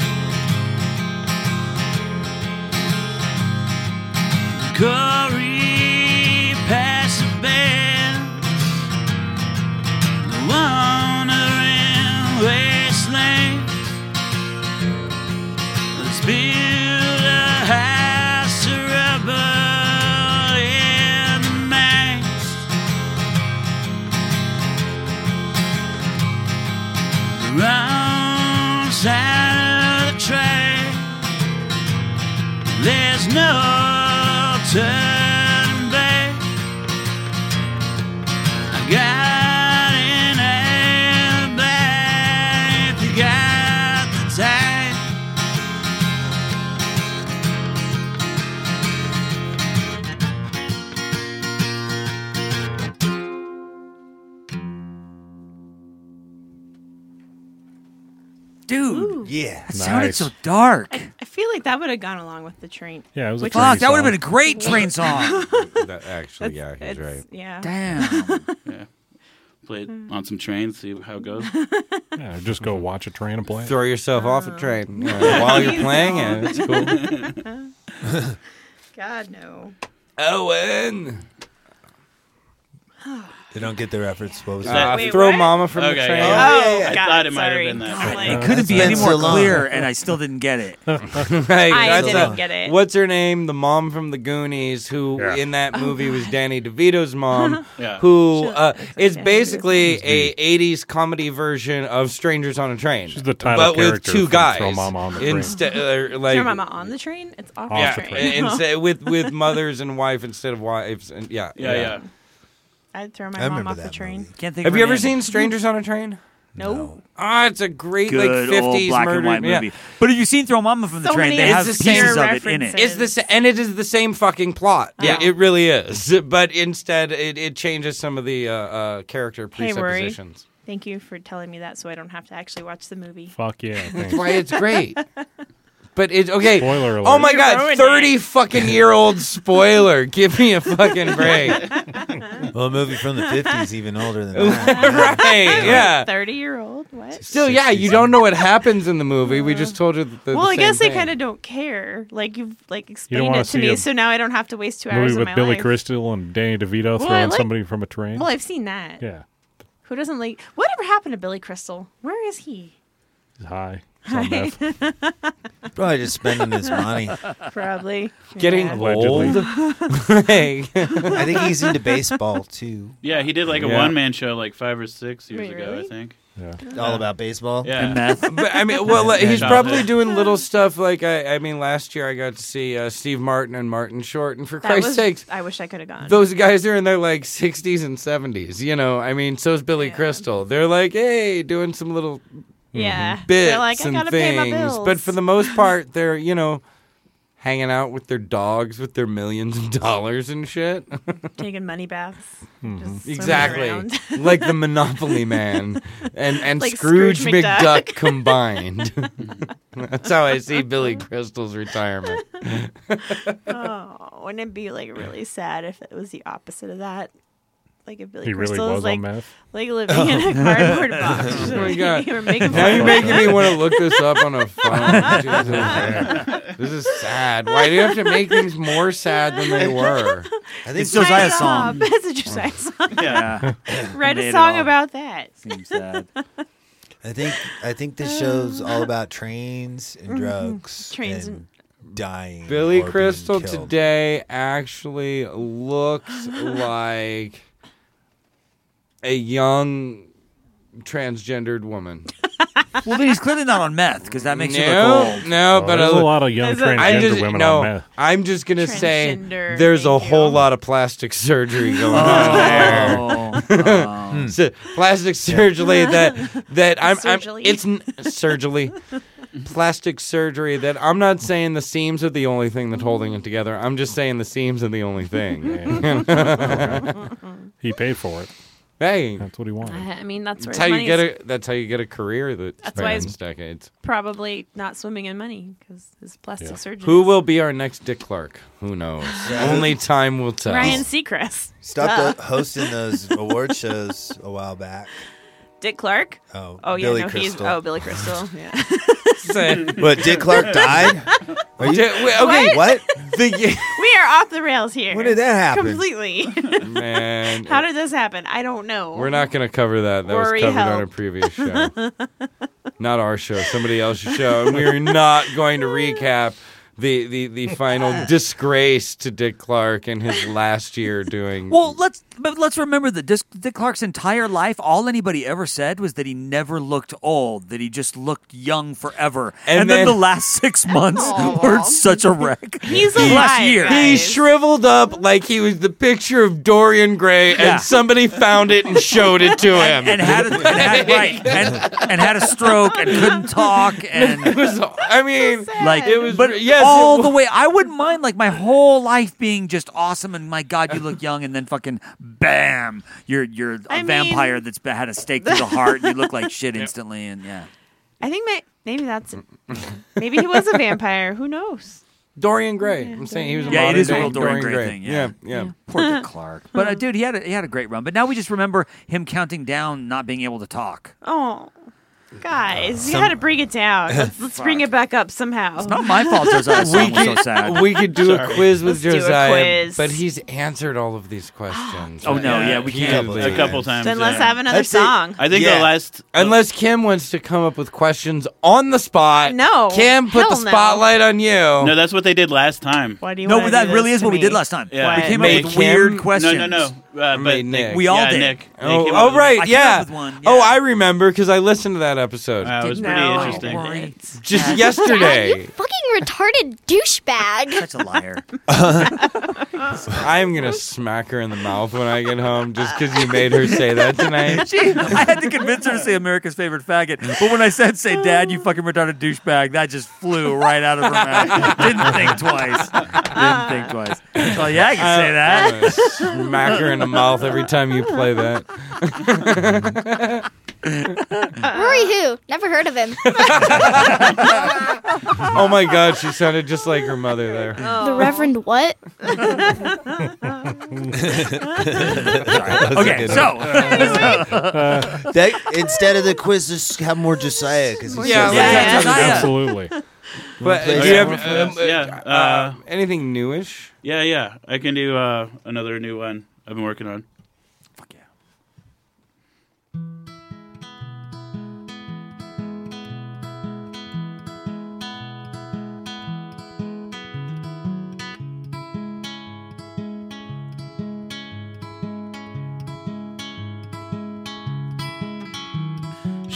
Corey past the bends, the wandering wastelands. Let's build a house of rubble in the mines. The wrong side of the track, there's no turning back. I got an alibi if you got the time. Dude, Yeah. that sounded Nice. so dark. I feel like that would have gone along with the train. Yeah, it was a Which train Fuck, that would have song. been a great train song. That actually, yeah, he's right. Yeah. Damn. Yeah. Play it on some trains, see how it goes. Yeah, just go watch a train and play. Throw yourself off a train while you're playing it. It's cool. God, no. Owen. They don't get the reference. What was Is that? that- Wait, Throw what? Mama from the Okay, train. yeah. Oh, I God, thought it might have sorry. been that. I'm like, It couldn't be It's any been more so long. clear, and I still didn't get it. Right, I that's didn't get it. What's her name? The mom from the Goonies, who Yeah. in that movie was Danny DeVito's mom, Yeah. who is Danny basically a '80s comedy version of Strangers on a Train. She's the title but with character two from guys Throw Mama on the Train. instead, Is like your mama on the train? It's off Off the the train. train. instead with mothers and wife instead of wives, and yeah. Yeah. I'd throw I my mom remember off the that train. movie. Can't think Have of you her ever name. seen Strangers on a Train? No. Ah, it's a great Good like old 50s black murder and white yeah. movie? But if you've seen Throw Mama from the So Train, many they have obscure pieces of it in it. references. And it is the same fucking plot. Yeah. It really is. But instead, it changes some of the character Hey, Rory. presuppositions. Thank you for telling me that so I don't have to actually watch the movie. Fuck yeah. Thanks. That's why it's great. But it's okay. Spoiler alert. Oh my You god, ruined 30 it. fucking year old spoiler. Give me a fucking break. Well, a movie from the 50s, even older than that. Right, yeah. 30-year-old? What? Still, yeah, you don't know what happens in the movie. We just told you the Well, I same guess I thing. kind of don't care. Like you've don't explained wanna it to see me, a so now I don't have to waste 2 hours Movie of with my Billy life. Crystal and Danny DeVito I throwing like- somebody from a train. Well, I've seen that. Yeah, Who doesn't like? Whatever happened to Billy Crystal? Where is he? he's high. Right. Probably just spending his money. Probably. Getting Yeah. old. Hey. I think he's into baseball too. Yeah, he did like a Yeah. one-man show like 5 or 6 years Wait, ago, really? I think. All about baseball. Yeah. And meth. But I mean, well, he's Yeah. probably doing little stuff like I mean, last year I got to see Steve Martin and Martin Short, and for That Christ's was- sakes, I wish I could have gone. those guys are in their like 60s and 70s. You know, I mean, so's Billy Crystal. They're like, hey, doing some little yeah. bits They're like, I and gotta pay my things, bills. but for the most part, they're hanging out with their dogs with their millions of dollars and shit. Taking money baths. Just swimming Exactly, around. like the Monopoly Man and Like Scrooge Scrooge McDuck McDuck. combined. That's how I see Billy Crystal's retirement. Oh, wouldn't it be like really sad if it was the opposite of that? Like if Billy He really Crystal was was like, on meth. like living in a cardboard box. Oh my God. You were making Now fun you're of making him. me want to look this up on a phone. Jesus. This is sad. Why do you have to make things more sad than they were? I think It's Josiah's Shut song. up. It's a Josiah song. Yeah. Write Made a it song all. about that. Seems sad. I think this show's all about trains and drugs. Trains and dying. Billy or being Crystal killed. today actually looks like a young transgendered woman. Well, then he's clearly not on meth because that makes you look No, old. no, but there's a lot of young Is it- transgender women on meth. I'm just gonna say Transgender, there's a thank whole you. lot of plastic surgery going on there. Oh. So, plastic surgery that I'm Surgery. it's surgery. Plastic surgery that I'm not saying the seams are the only thing that's holding it together. I'm just saying the seams are the only thing. He paid for it. Hey, That's what he wanted. I mean, that's where that's his how you money's get that's how you get a career that That's why spans decades. probably not swimming in money because his plastic surgeon. Who will be our next Dick Clark? Who knows? Only time will tell. Ryan Seacrest. Stopped hosting those award shows a while back. Dick Clark? Oh, Oh, yeah, Billy no, he's. Crystal. Oh, Billy Crystal. Yeah. But Dick Clark died? Are you, Okay, what? We are off the rails here. When did that happen? Completely. Man, How did this happen? I don't know. we're not going to cover that. That Rory, was covered on a help. previous show. Not our show, somebody else's show. And we are not going to recap the final disgrace to Dick Clark and his last year doing. Well, let's remember that Dick Clark's entire life, all anybody ever said was that he never looked old, that he just looked young forever. And then the last 6 months were such a wreck. He's The alive. last year. He guys. shriveled up like he was the picture of Dorian Gray, Yeah. and somebody found it and showed it to him. and had a stroke and couldn't talk and It was, I mean, like it was, but yes, all it the way. I wouldn't mind like my whole life being just awesome and my God, you look young, and then fucking bam, you're a I mean- vampire that's had a stake through the heart, and you look like shit instantly, and yeah. I think maybe that's. Maybe he was a vampire. Who knows? Dorian Gray. I'm saying he was a Yeah, it modern is a day real Dorian Gray thing, yeah. yeah. Poor Dick Clark. But dude, he had a great run. But now we just remember him counting down, not being able to talk. Oh, guys, you got to bring it down. Let's bring it back up somehow. It's not my fault Josiah's song was so sad. We could do a quiz with Let's do a Josiah, quiz. but he's answered all of these questions. Oh, no, yeah, we can't. A couple times. Then let's yeah. have another That's it. song. I think Yeah. the last. Unless Kim wants to come up with questions on the spot. No, Kim, put the hell no. spotlight on you. No, that's what they did last time. Why do you No, wanna but that do really this is to what we me? did last time. Yeah. We came Made up with Kim- weird questions. No. Made But Nick. We all yeah, did. Nick. They Oh, came up with it. right, I came yeah. up with one, yeah. Oh, I remember because I listened to that episode It was pretty No. interesting. Rory. just Dad, yesterday. you fucking retarded douchebag. Such a liar. I'm gonna smack her in the mouth when I get home just because you made her say that tonight. I had to convince her to say America's favorite faggot. But when I said, say, Dad, you fucking retarded douchebag, that just flew right out of her mouth. Didn't think twice. So, yeah, I can say that. I'm gonna smack her in the mouth every time you play that. Rory who? Never heard of him. Oh my God, she sounded just like her mother there. The Reverend what? Okay, so. That, instead of the quiz, just have more Josiah because he's Yeah, so let's good. have Josiah. Absolutely. But play do you some have more Yeah. anything newish? Yeah. I can do another new one I've been working on. Fuck yeah.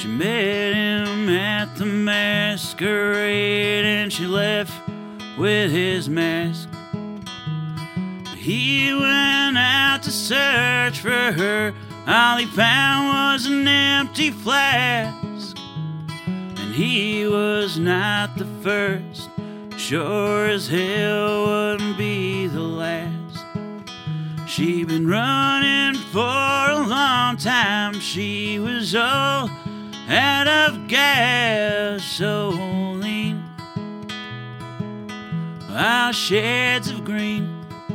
She met him at the masquerade and she left with his mask. He went out to search for her. All he found was an empty flask. And he was not the first. Sure as hell wouldn't be the last. She'd been running for a long time. She was all out of gasoline. All shades of green.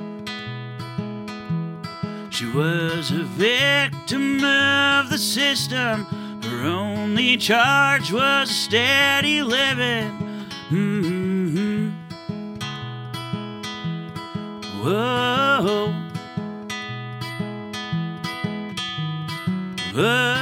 She was a victim of the system. Her only charge was steady living. Mm-hmm. Whoa. Whoa.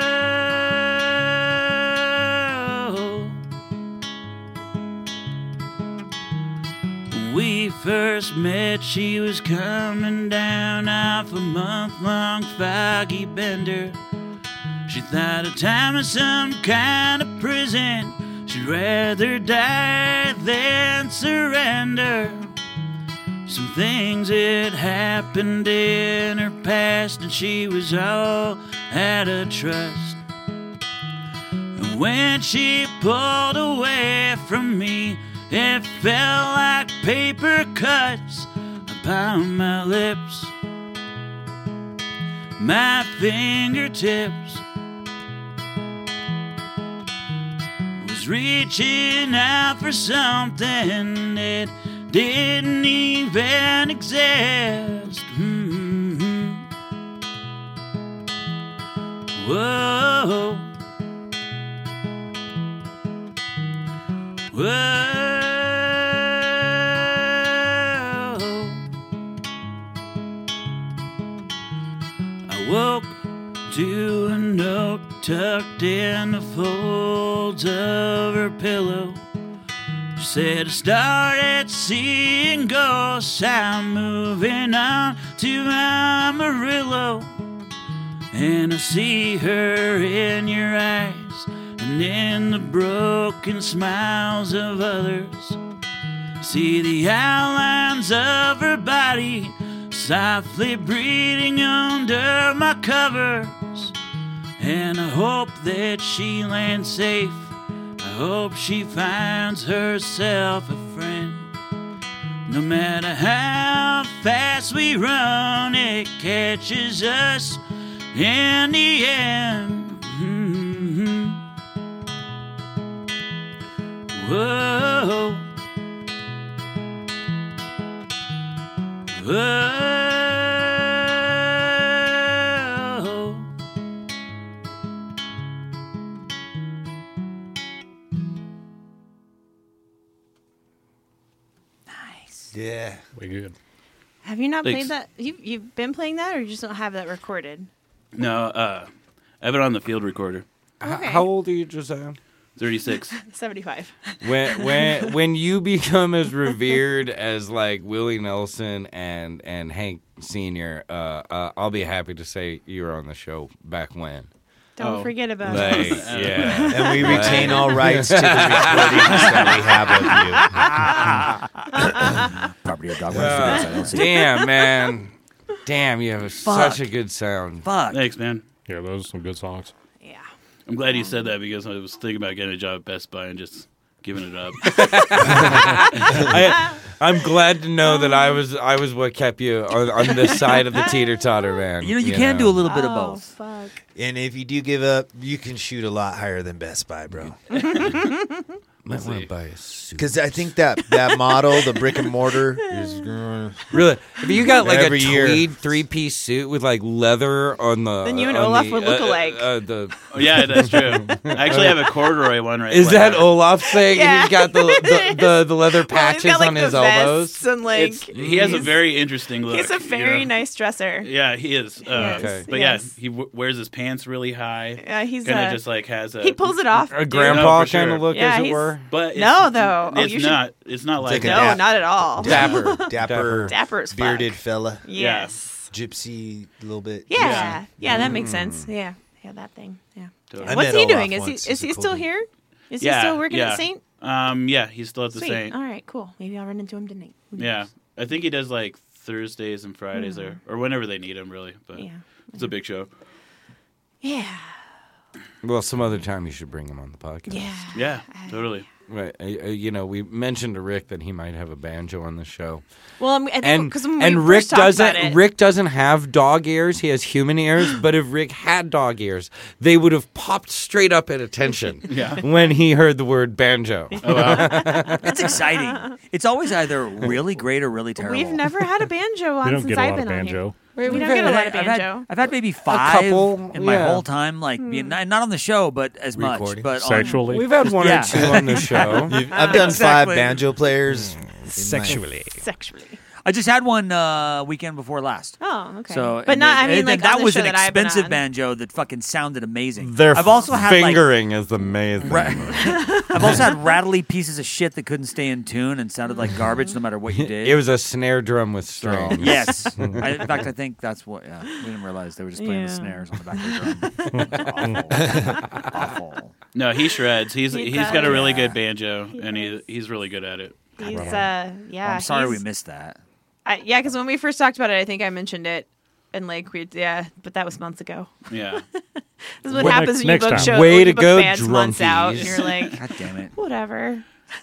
When we first met, she was coming down off a month-long foggy bender. She thought a time in some kind of prison. She'd rather die than surrender. Some things had happened in her past, and she was all out of trust. And when she pulled away from me, it felt like paper cuts upon my lips, my fingertips. Was reaching out for something that didn't even exist. Mm-hmm. Whoa. Whoa. I woke to a note tucked in the folds of her pillow. She said, I started seeing ghosts. I'm moving on to Amarillo. And I see her in your eyes and in the broken smiles of others. See the outlines of her body softly breathing under my covers. And I hope that she lands safe. I hope she finds herself a friend. No matter how fast we run, it catches us in the end. Mm-hmm. Whoa. Whoa. Yeah. Way good. Have you not Thanks. played that? You've been playing that, or you just don't have that recorded? No, I have it on the field recorder. Okay. How old are you, Josiah? 36. 75. When you become as revered as like Willie Nelson and Hank Sr., I'll be happy to say you were on the show back when. Don't forget about Like, us. yeah. And we retain all rights to the recordings that we have of you. Property of Dog Wins. Damn, man. Damn, you have such a good sound. Fuck. Thanks, man. Yeah, those are some good songs. Yeah. I'm glad you said that because I was thinking about getting a job at Best Buy and just giving it up. I'm glad to know that I was what kept you on this side of the teeter-totter, man. You know, you can do a little bit of both. Fuck. And if you do give up, you can shoot a lot higher than Best Buy, bro. Might want to buy a suit. Because I think that model, the brick and mortar, is Really? If you got like Every a year. tweed 3-piece suit with like leather on the, Then you and on Olaf the, would look alike. The Oh, yeah, that's true. I actually have a corduroy one right is like that Olaf's thing? Yeah. He's got the leather Well, patches he's got, like, on the his elbows. vests and like He has a very interesting look. he's a very you know? nice dresser. Yeah, he is. Yes, Okay. But yes. yeah, he wears his pants really high. Yeah, he's Kind of just like has a. he pulls it off. A dude. grandpa for sure. kind of look, Yeah, as it he's- were. But it's, No, though. Oh, it's you should- not. It's not like like a that. No, dap- not at all. dapper, Dapper as fuck. bearded fella, Yes. gypsy, a little bit. Yeah. Yeah, that makes sense. Yeah. Yeah, that thing. Yeah. Totally. I What's met he Olaf doing? Is once. he He's a cool still dude. here? Is he still working at Saint? Yeah, he's still at the Sweet. Saint. All right, cool. Maybe I'll run into him tonight. Who knows? Yeah, I think he does like Thursdays and Fridays there, or whenever they need him, really. But Yeah. it's a big show. Yeah. Well, some other time you should bring him on the podcast. Yeah. Yeah, totally. Right. You know, we mentioned to Rick that he might have a banjo on the show. Well, I think because when we Rick first talked about doesn't it, Rick doesn't have dog ears. He has human ears. But if Rick had dog ears, they would have popped straight up at attention when he heard the word banjo. Oh, wow. It's exciting. It's always either really great or really terrible. we've never had a banjo We on don't since get a I've lot of been on banjo. here. We don't get a lot of banjo. I've had maybe 5 couple, in my yeah. whole time, like being, not on the show, but as much. Recording. But on, Sexually. We've had one Yeah. or two on the show. I've done Exactly. 5 banjo players Sexually. Sexually. I just had one weekend before last. Oh, okay. So, but not. I mean, and like that on the was show an that I've been expensive on. banjo that fucking sounded amazing. Their I've also had fingering is amazing. I've also had rattly pieces of shit that couldn't stay in tune and sounded like garbage no matter what you did. It was a snare drum with strings. Yes. In fact, I think that's what. Yeah, we didn't realize they were just playing the snares on the back of the drum. Awful. No, he shreds. He's He got a really does. good banjo, and he's really good at it. He's Well, I'm sorry we he's- missed that. Yeah, because when we first talked about it, I think I mentioned it, and like but that was months ago. Yeah. This is what Well, happens when you next book time. shows. Way when to you book go, bands months out, and drunkies. you're like, God damn it. whatever.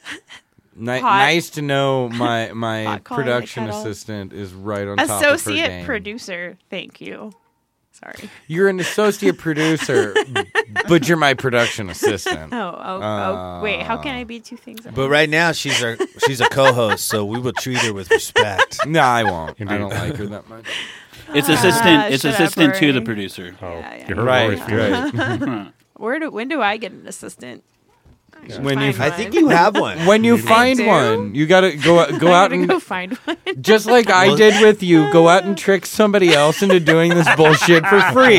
Hot. Nice to know my Hot calling the production kettle. assistant is right on top of her Associate game. producer, thank you. Sorry. You're an associate producer, but you're my production assistant. Wait, how can I be two things? at But once? right now she's a co-host, so we will treat her with respect. No, I won't. Indeed. I don't like her that much. It's assistant. It's shut up, assistant to the Rory. producer. Oh, Yeah. you heard Right, Rory's voice. right. When do I get an assistant? I should When you- find I think one. you have one. When you find do? one, you gotta go out I'm gonna and go find one. just like I did with you, go out and trick somebody else into doing this bullshit for free.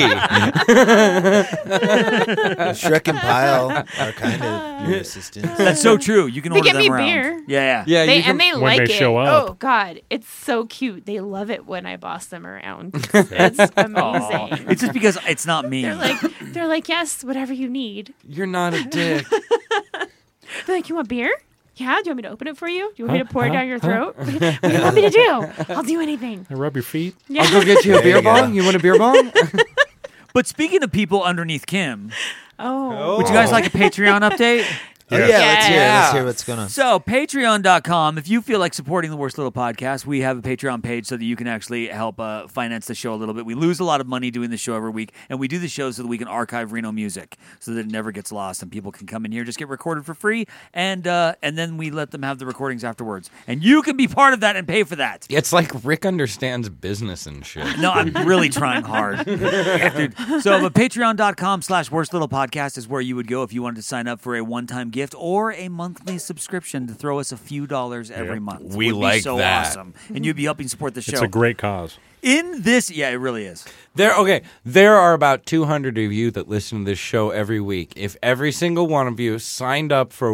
Shrek and Pyle are kind of your assistants. That's so true. You can They order get them me around. beer. Yeah. Yeah, They, you can, and they when like they it. show up. Oh God, it's so cute. They love it when I boss them around. It's amazing. It's just because it's not me. They're like, yes, whatever you need. you're not a dick. They're like, you want beer? Yeah. Do you want me to open it for you? Do you want me to pour it down your throat? What do you want me to do? I'll do anything. I rub your feet. I'll go get you a There beer you go. bong. You want a beer bong? But speaking of people underneath Kim, Oh. would you guys like a Patreon update? Oh, yeah, let's hear what's going on. So, patreon.com, if you feel like supporting the Worst Little Podcast, we have a Patreon page so that you can actually help finance the show a little bit. We lose a lot of money doing the show every week, and we do the show so that we can archive Reno music so that it never gets lost and people can come in here, just get recorded for free, and then we let them have the recordings afterwards. And you can be part of that and pay for that. It's like Rick understands business and shit. No, I'm really trying hard. Dude. So, but patreon.com/Worst Little Podcast is where you would go if you wanted to sign up for a one-time gift or a monthly subscription to throw us a few dollars every month. We Would be like so that. awesome. And you'd be helping support the show. It's a great cause. In this, yeah, it really is. There are about 200 of you that listen to this show every week. If every single one of you signed up for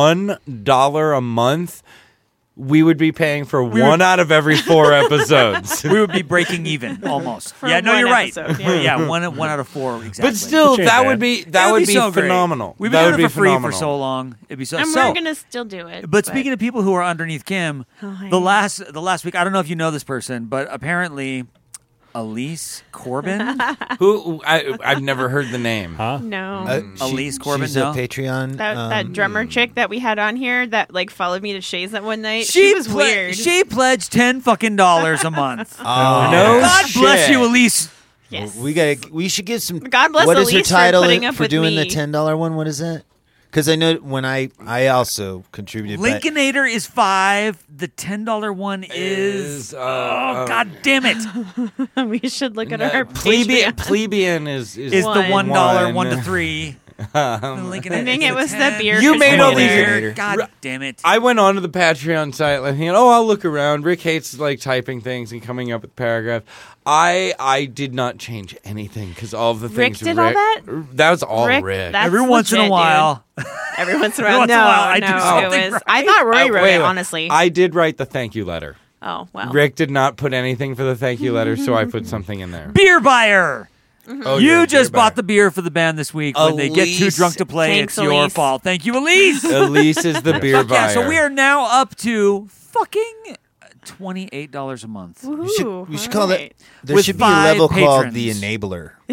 $1 a month, we would be paying for one out of every 4 episodes. We would be breaking even almost. For Yeah, no, one you're right. episode, Yeah, one out of 4 exactly. But still, Which ain't that bad. would be It would be so great. phenomenal. We've That been would doing it be for free phenomenal. for so long. It'd be so. And so we're gonna still do it. But speaking of people who are underneath Kim, the last week, I don't know if you know this person, but apparently Elise Corbin. Who I've never heard the name. Huh? no. Elise Corbin, She's no? a Patreon. That drummer chick that we had on here that like followed me to Shays that one night. She She was ple- weird. She pledged $10 a month. Oh, No God bless shit. you, Elise. yes. we should give some. God bless What is her Elise for title putting up for with doing the me. $10 one? What is that? Because I know when I also contributed. but- Lincolnator is $5. The $10 one is. Oh, God damn it! we should look at our plebeian. Patreon. Plebeian is Is the One. $1 1 to 3? I think it was the beer. You made all container. these- God damn it! I went onto the Patreon site like, I'll look around. Rick hates like typing things and coming up with paragraphs. I did not change anything because all of the Rick things did all that? That was all Rick. That's Every once in a legit, while. dude. Every once in a Every while. once in a while, I do No, something it was. right. I thought Rory wrote Wait, it. wait. Honestly. I did write the thank you letter. Oh well. Rick did not put anything for the thank you letter, so I put something in there. Beer buyer. Oh, you you're a just beer bought buyer. the beer for the band this week. When they get too Elise. drunk to play, Thanks, it's your Elise. fault. Thank you, Elise. Elise is the beer buyer. Yeah, so we are now up to fucking $28 a month. We should call that. There With should be a 5 level called patrons. the enabler. The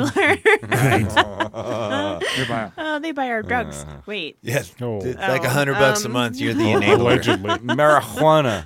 enabler. Beer buyer. Oh, they buy our drugs. Wait. Yes, Oh. it's like $100 a month. You're the enabler. Allegedly. Marijuana.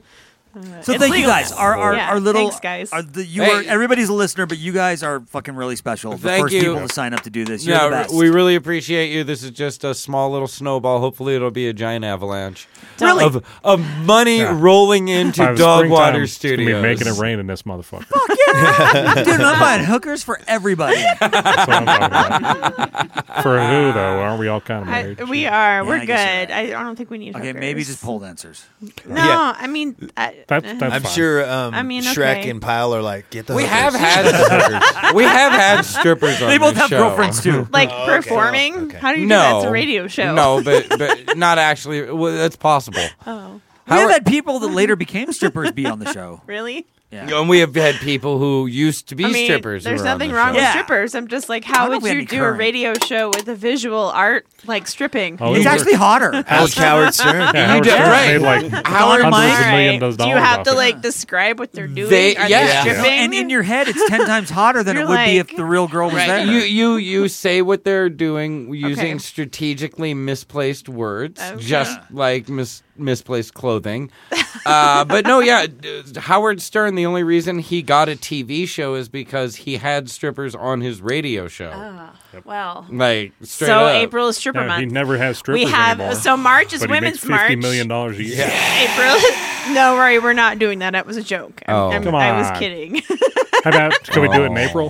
So It's thank you legal. guys. Our Yeah, little thanks, guys. Hey. everybody's a listener, but you guys are fucking really special. The Thank first you. people to sign up to do this. You're the Yeah, best. we really appreciate you. This is just a small little snowball. Hopefully, it'll be a giant avalanche Really? of money Yeah. rolling into By the Dogwater springtime, it's gonna be Studios. making it rain in this motherfucker. Dude, I'm buying hookers for everybody. That's what I'm talking about. For who though? Aren't we all kind of married? We are. Yeah, We're I guess good. you're I don't think we need Okay, hookers. maybe just pole dancers. No, Yeah. I mean, That's I'm fine. sure I mean, Shrek okay. and Pyle are like, get the We hookers. have had we have had strippers on They both this have show. girlfriends too. like Oh, okay. performing. Okay. How do you do No, that? It's a radio show. No, but not actually. Well, that's possible. Oh, We have had people that later became strippers be on the show. really? Yeah. And we have had people who used to be I mean, strippers. who there's were on nothing the wrong show. with Yeah. strippers. I'm just like, I how don't know would if we have you any do current. a radio show with a visual art like stripping? Oh, It's we actually hotter. Howard Stern. Yeah, Howard did, Stern right. made like Howard hundreds Mike. of millions Right. of Do you dollars have off to it. like describe what they're doing? They- Are yeah. they stripping? And in your head, it's 10 times hotter than You're it would be if like- the real girl was Right. there. You say what they're doing using Okay. strategically misplaced words, Okay. just like misplaced clothing. But no, yeah, Howard Stern. The only reason he got a TV show is because he had strippers on his radio show. Well, Like straight so up. April is stripper No, he month. never has strippers We have anymore. so March is but he Women's makes March. $50 million a year. April. No worry, we're not doing that. That was a joke. Oh. Come I was on. kidding. How about can we do it in April?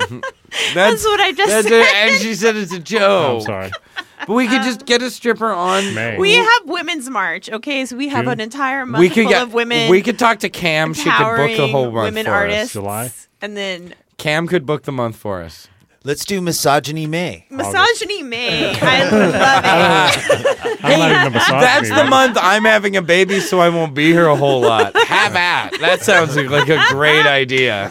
That's what I just that's said. it, and she said it's a joke. I'm sorry. But we could just get a stripper on. May. We have Women's March, okay? So we have June? an entire month We could full get. of women. We could talk to Cam. She could book the whole empowering month women for artists. us. July? And then Cam could book the month for us. Let's do Misogyny May. Misogyny May. I love it. I'm not even a misogyny. That's the month I'm having a baby, so I won't be here a whole lot. Have at. That sounds like a great idea.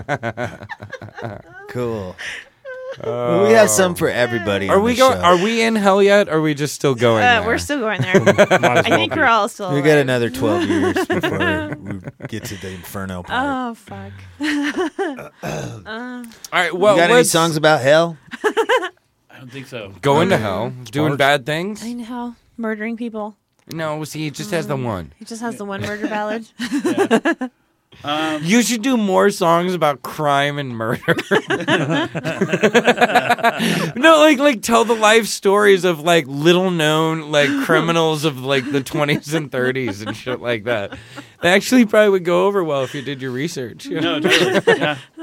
Cool. Well, we have some for everybody. Are on we the going? show. Are we in hell yet? Or are we just still going? There? We're still going there. Might as I well think be. we're all still We alive. got another 12 years before we get to the inferno part. Oh, fuck. All right. Well, you got any let's songs about hell? I don't think so. go into hell, doing Sparks. bad things. I know. Murdering people. No, see, he just has the one. He just has the one murder ballad. You should do more songs about crime and murder. No, like tell the life stories of like little known like criminals of like the 20s and 30s and shit like that. They actually probably would go over well if you did your research. you know? No, totally.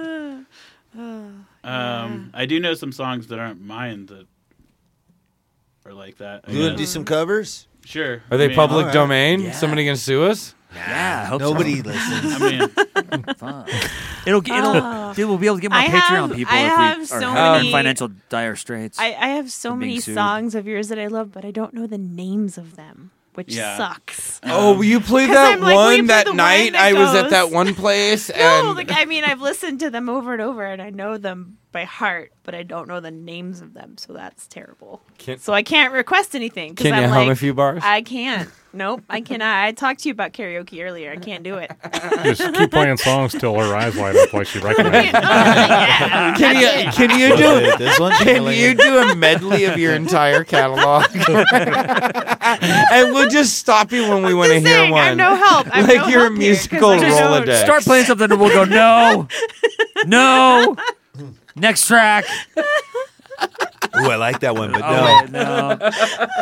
Yeah. I do know some songs that aren't mine that are like that. I You want to do guess. some covers? Sure. Are they I mean, public Alright. domain? Yeah. Somebody gonna sue us? Yeah, I hope Nobody so. listens. I mean, Fun. Dude, we'll be able to get more I Patreon have- people I if have we so are in many- financial dire straits. I have so From being many sued. songs of yours that I love, but I don't know the names of them, which Yeah. sucks. Oh, you played 'Cause that I'm like, will you one play that the one night that I was at goes- that one place No, and like, I mean, I've listened to them over and over, and I know them by heart, but I don't know the names of them, so that's terrible. So I can't request anything. 'Cause Can you I'm hum like, a few bars? I can't. Nope, I cannot. I talked to you about karaoke earlier. I can't do it. Just keep playing songs till her eyes light up like she recognizes. Yeah, Can that's you it. can you do This one? can you do a medley of your entire catalog? And we'll just stop you when we want to Just hear saying, one. I'm no help. I'm Like no your help here, 'cause musical I don't- Rolodex. Start playing something and we'll go, no. No. Next track. Ooh, I like that one, but Oh, no. wait, no.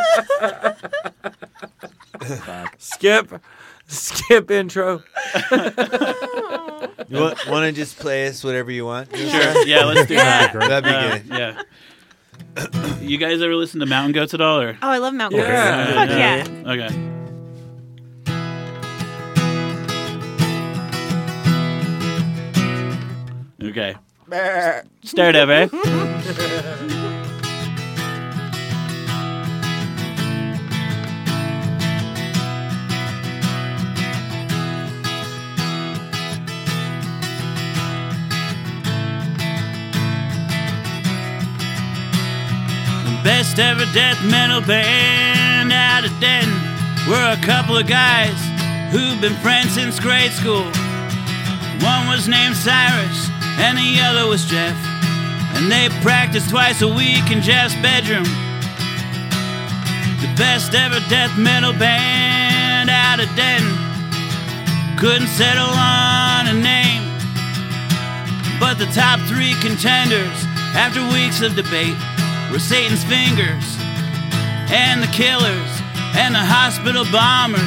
Skip intro. You want to just play us whatever you want? sure. Yeah, let's do that. That'd be good. Yeah. You guys ever listen to Mountain Goats at all? Or? Oh, I love Mountain Goats. Yeah. Fuck yeah. Okay. Okay. Start over. best ever death metal band out of Denton. We're a couple of guys who've been friends since grade school. One was named Cyrus and the other was Jeff, and they practiced twice a week in Jeff's bedroom. The best ever death metal band out of Denton. Couldn't settle on a name, but the top 3 contenders after weeks of debate were Satan's Fingers and the Killers and the Hospital Bombers.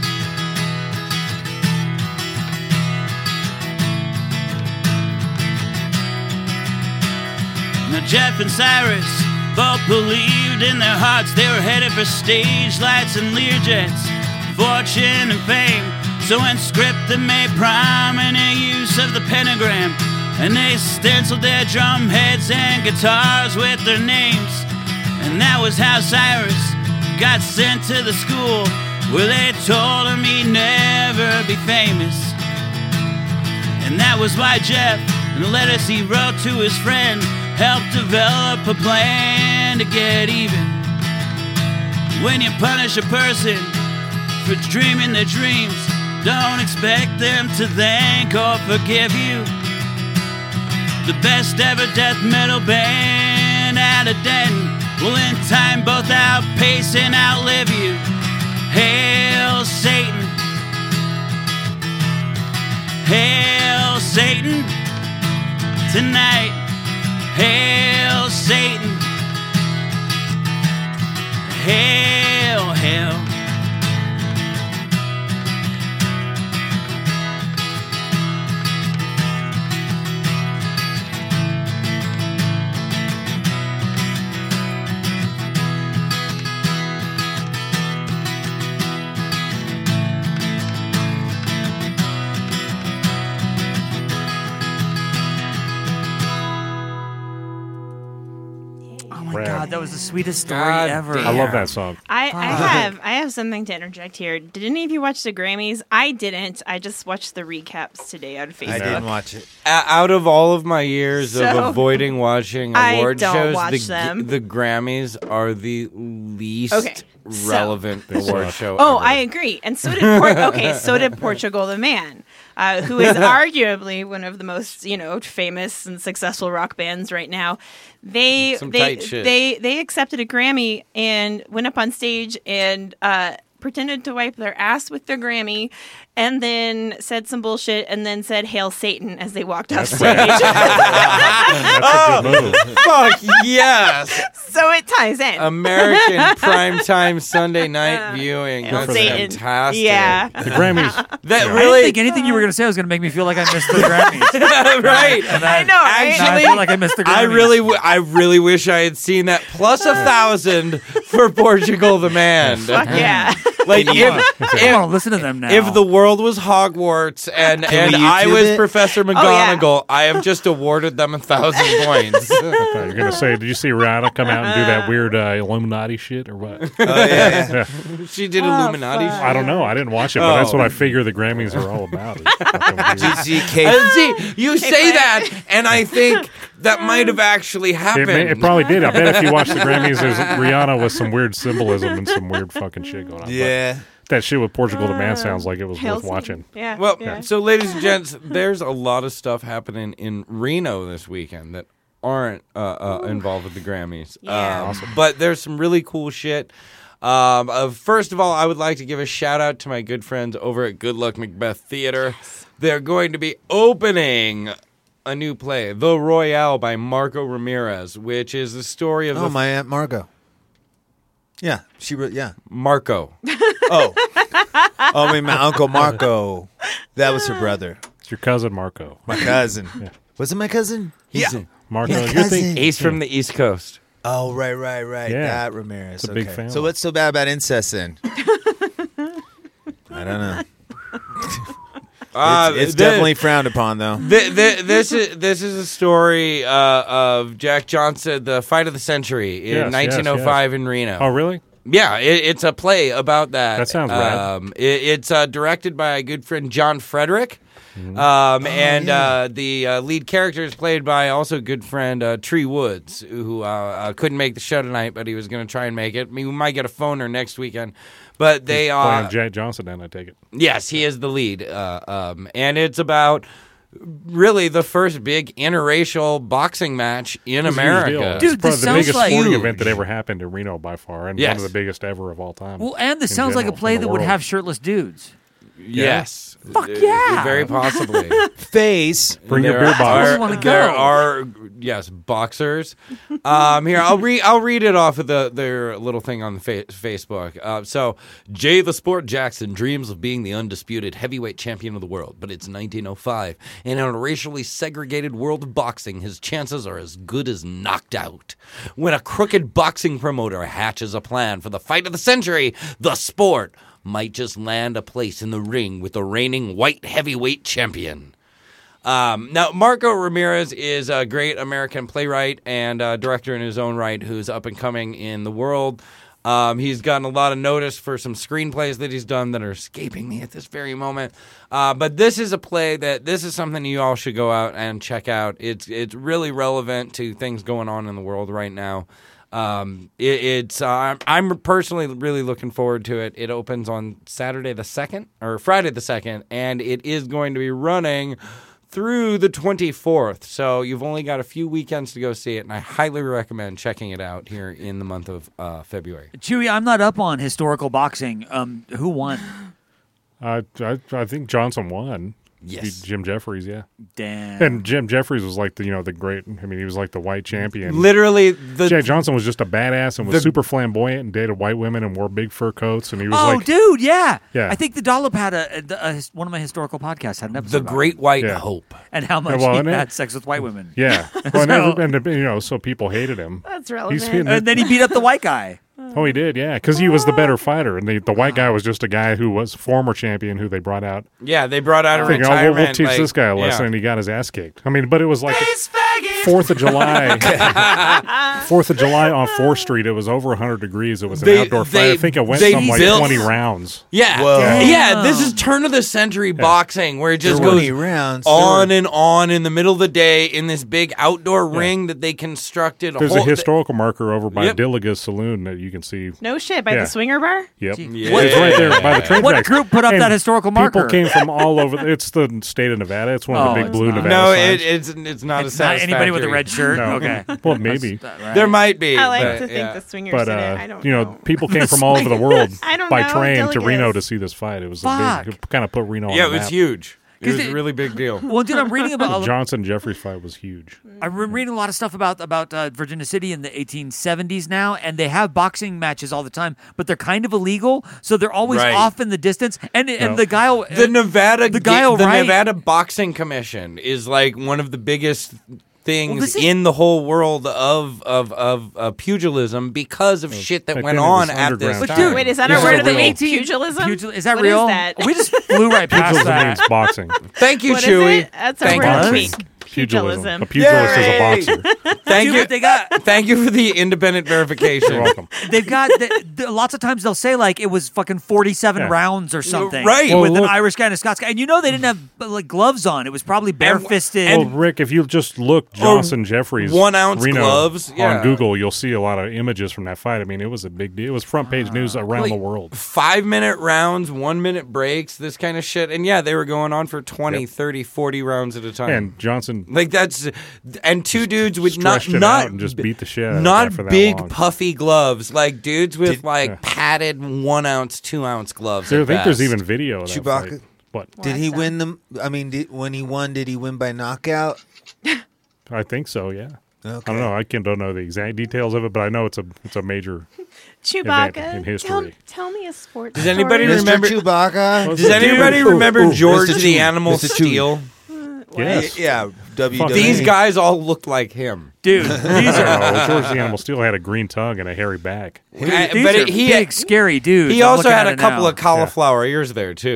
Now Jeff and Cyrus both believed in their hearts they were headed for stage lights and Learjets, fortune and fame. So in script they made prominent use of the pentagram, and they stenciled their drum heads and guitars with their names. And that was how Cyrus got sent to the school where they told him he'd never be famous. And that was why Jeff, in the letters he wrote to his friend, helped develop a plan to get even. When you punish a person for dreaming their dreams, don't expect them to thank or forgive you. The best ever death metal band out of Denton will in time both outpace and outlive you. Hail Satan. Hail Satan. Tonight, hail Satan. Hail, hail. God, that was the sweetest story God ever. damn. I love that song. I have something to interject here. Did any of you watch the Grammys? I didn't. I just watched the recaps today on Facebook. I didn't watch it. Out of all of my years of So, avoiding watching I award don't shows, watch them. the Grammys are the least Okay, so- relevant award show Oh, ever. I agree. And so did so did Portugal the Man, who is arguably one of the most famous and successful rock bands right now. They Some tight shit. they accepted a Grammy and went up on stage and pretended to wipe their ass with their Grammy, and then said some bullshit, and then said "Hail Satan" as they walked off stage. That's a good move. Fuck yes! So it ties in. American primetime Sunday night viewing. Hail That's Satan. fantastic. Yeah. The Grammys. That I really didn't think anything you were going to say was going to make me feel like I missed the Grammys. right. And I know, right? now I feel like I missed the Grammys. I really wish I had seen that. Plus 1,000 for Portugal the Man. Fuck yeah. Like Come on, listen to them now. if the world was Hogwarts and we I YouTube was it? Professor yeah. McGonagall, I have just awarded them 1,000 points. I thought you were going to say, did you see Rihanna come out and do that weird Illuminati shit or what? Oh yeah. Yeah. She did Illuminati. I don't know. I didn't watch it, but that's what I figure the Grammys are all about. It's fucking weird. GCK. See, you say that, and I think that might have actually happened. It probably did. I bet if you watch the Grammys, there's Rihanna with some weird symbolism and some weird fucking shit going on. Yeah. But that shit with Portugal the Man sounds like it was Hail worth Satan. watching. Yeah. Well, yeah. so ladies and gents, there's a lot of stuff happening in Reno this weekend that aren't involved with the Grammys. Yeah. But there's some really cool shit. First of all, I would like to give a shout out to my good friends over at Good Luck Macbeth Theater. They're going to be opening a new play, The Royale by Marco Ramirez, which is the story of My Aunt Margot. Yeah, she wrote. Yeah. Marco. Oh, I mean my Uncle Marco. That was her brother. It's your cousin Marco. My cousin. Was it my cousin? He's Marco, Yeah, you're cousin. thinking He's from the East Coast. Oh, right. Yeah. That Ramirez. It's a big family. So what's so bad about incest then? I don't know. It's definitely frowned upon, though. This is a story of Jack Johnson, the fight of the century in 1905 in Reno. Oh, really? Yeah, it's a play about that. That sounds rad. It's directed by a good friend, John Frederick. The lead character is played by also good friend Tree Woods, who couldn't make the show tonight, but he was going to try and make it. I mean, we might get a phoner next weekend. But they playing Jack Johnson, then I take it. Yes, he is the lead, and it's about really the first big interracial boxing match in America. Dude, this the biggest sounds sporting like event that ever happened in Reno by far, and one of the biggest ever of all time. Well, and this sounds like a play that would have shirtless dudes. Yes. Fuck yeah. Very possibly. Face. Bring your beer box. There are boxers. Here, I'll read it off of their little thing on the Facebook. So, Jay the Sport Jackson dreams of being the undisputed heavyweight champion of the world, but it's 1905. And in a racially segregated world of boxing, his chances are as good as knocked out. When a crooked boxing promoter hatches a plan for the fight of the century, the sport might just land a place in the ring with the reigning white heavyweight champion. Now, Marco Ramirez is a great American playwright and director in his own right who's up and coming in the world. He's gotten a lot of notice for some screenplays that he's done that are escaping me at this very moment. But this is a play this is something you all should go out and check out. It's really relevant to things going on in the world right now. I'm personally really looking forward to it. It opens on Saturday the 2nd or Friday the 2nd, and it is going to be running through the 24th. So you've only got a few weekends to go see it, and I highly recommend checking it out here in the month of February. Chewy, I'm not up on historical boxing. Who won? I think Johnson won. Yes. Jim Jeffries, yeah. Damn. And Jim Jeffries was like the great, I mean, he was like the white champion. Literally. Jack Johnson was just a badass and was super flamboyant and dated white women and wore big fur coats. And he was dude, yeah. Yeah. I think the Dollop had one of my historical podcasts had an episode The Great White Yeah. Hope. and how much he had sex with white women. Yeah. Well, so people hated him. That's relevant. And then he beat up the white guy. Oh, he did, yeah, because he was the better fighter, and the white guy was just a guy who was former champion who they brought out. Yeah, they brought out a Thinking, retirement. we'll teach this guy a lesson, and he got his ass kicked. I mean, but it was like 4th of July. 4th of July on 4th Street. It was over 100 degrees. It was an outdoor fight. I think it went some like 20 rounds. Yeah, yeah. This is turn of the century boxing where it just goes rounds on and on in the middle of the day in this big outdoor ring that they constructed. There's a historical marker over by Dilliga's Saloon that you can see. No shit, by the Swinger Bar? Yep. Yeah. It's right there by the train What tracks. group put up that historical marker? People came from all over. It's the state of Nevada. It's one of the big blue Nevada No, signs. it's not It's a not anybody with a satisfactory. red shirt? No. Okay. Well, maybe. There might be. I like but, to think yeah. the Swingers But did it. I don't you know, know. people came from all over the world I don't by know. train to Dilligas. Reno to see this fight. It was a big, kind of put Reno on Yeah, the it was map. huge. It was it- a really big deal. Well, dude, I'm reading The about. Johnson Jeffries fight was huge. I'm reading a lot of stuff about Virginia City in the 1870s now, and they have boxing matches all the time, but they're kind of illegal, so they're always Right. off in the distance. And the guy, The Nevada write- Nevada Boxing Commission is like one of the biggest things this is- in the whole world of pugilism because of shit that Like went in on this at this underground time. thing. Wait, is that This a word of the real- week? Pugilism? is that What real? is that? We just flew right past Pugilism that. means boxing. Thank you, What is Chewy. it? That's a Thank word you. of the Boxing. week. Pugilism. A pugilist is a Yay! boxer. Thank Dude, you. they got- Thank you for the independent verification. You're welcome. They've got lots of times they'll say like it was fucking 47 Yeah. rounds or something, Right. Well, with an look- Irish guy and a Scots guy, and you know they didn't have like gloves on. It was probably bare-fisted. Well, Rick, if you just look Johnson Jeffries 1 ounce Reno gloves, yeah. on Google, you'll see a lot of images from that fight. I mean, it was a big deal. It was front page news around the world. 5-minute rounds, 1-minute breaks, this kind of shit. And yeah, they were going on for 20, 30, 40 rounds at a time. And Johnson like that's and two dudes with not stretched it out and just beat the shit out of it not for that big long. puffy gloves, like dudes with Yeah. padded 1 ounce, 2 ounce gloves. I at think there's best. even video of that Chewbacca? fight. What? Did he win them? I mean, when he won, did he win by knockout? I think so, yeah. Okay. I don't know. I don't know the exact details of it, but I know it's a major event in Chewbacca. history. Tell me a sports Does anybody story. Mr. remember- Chewbacca? Does anybody remember George Mr. the Chewy. Animal Mr. Chewy. Steel? Yes. Yeah, WWE. These guys all look like him. Dude, these are George the Animal Steel had a green tongue and a hairy back. these but are he big, scary dudes. He I'm also looking had at a it couple now. of cauliflower ears there too.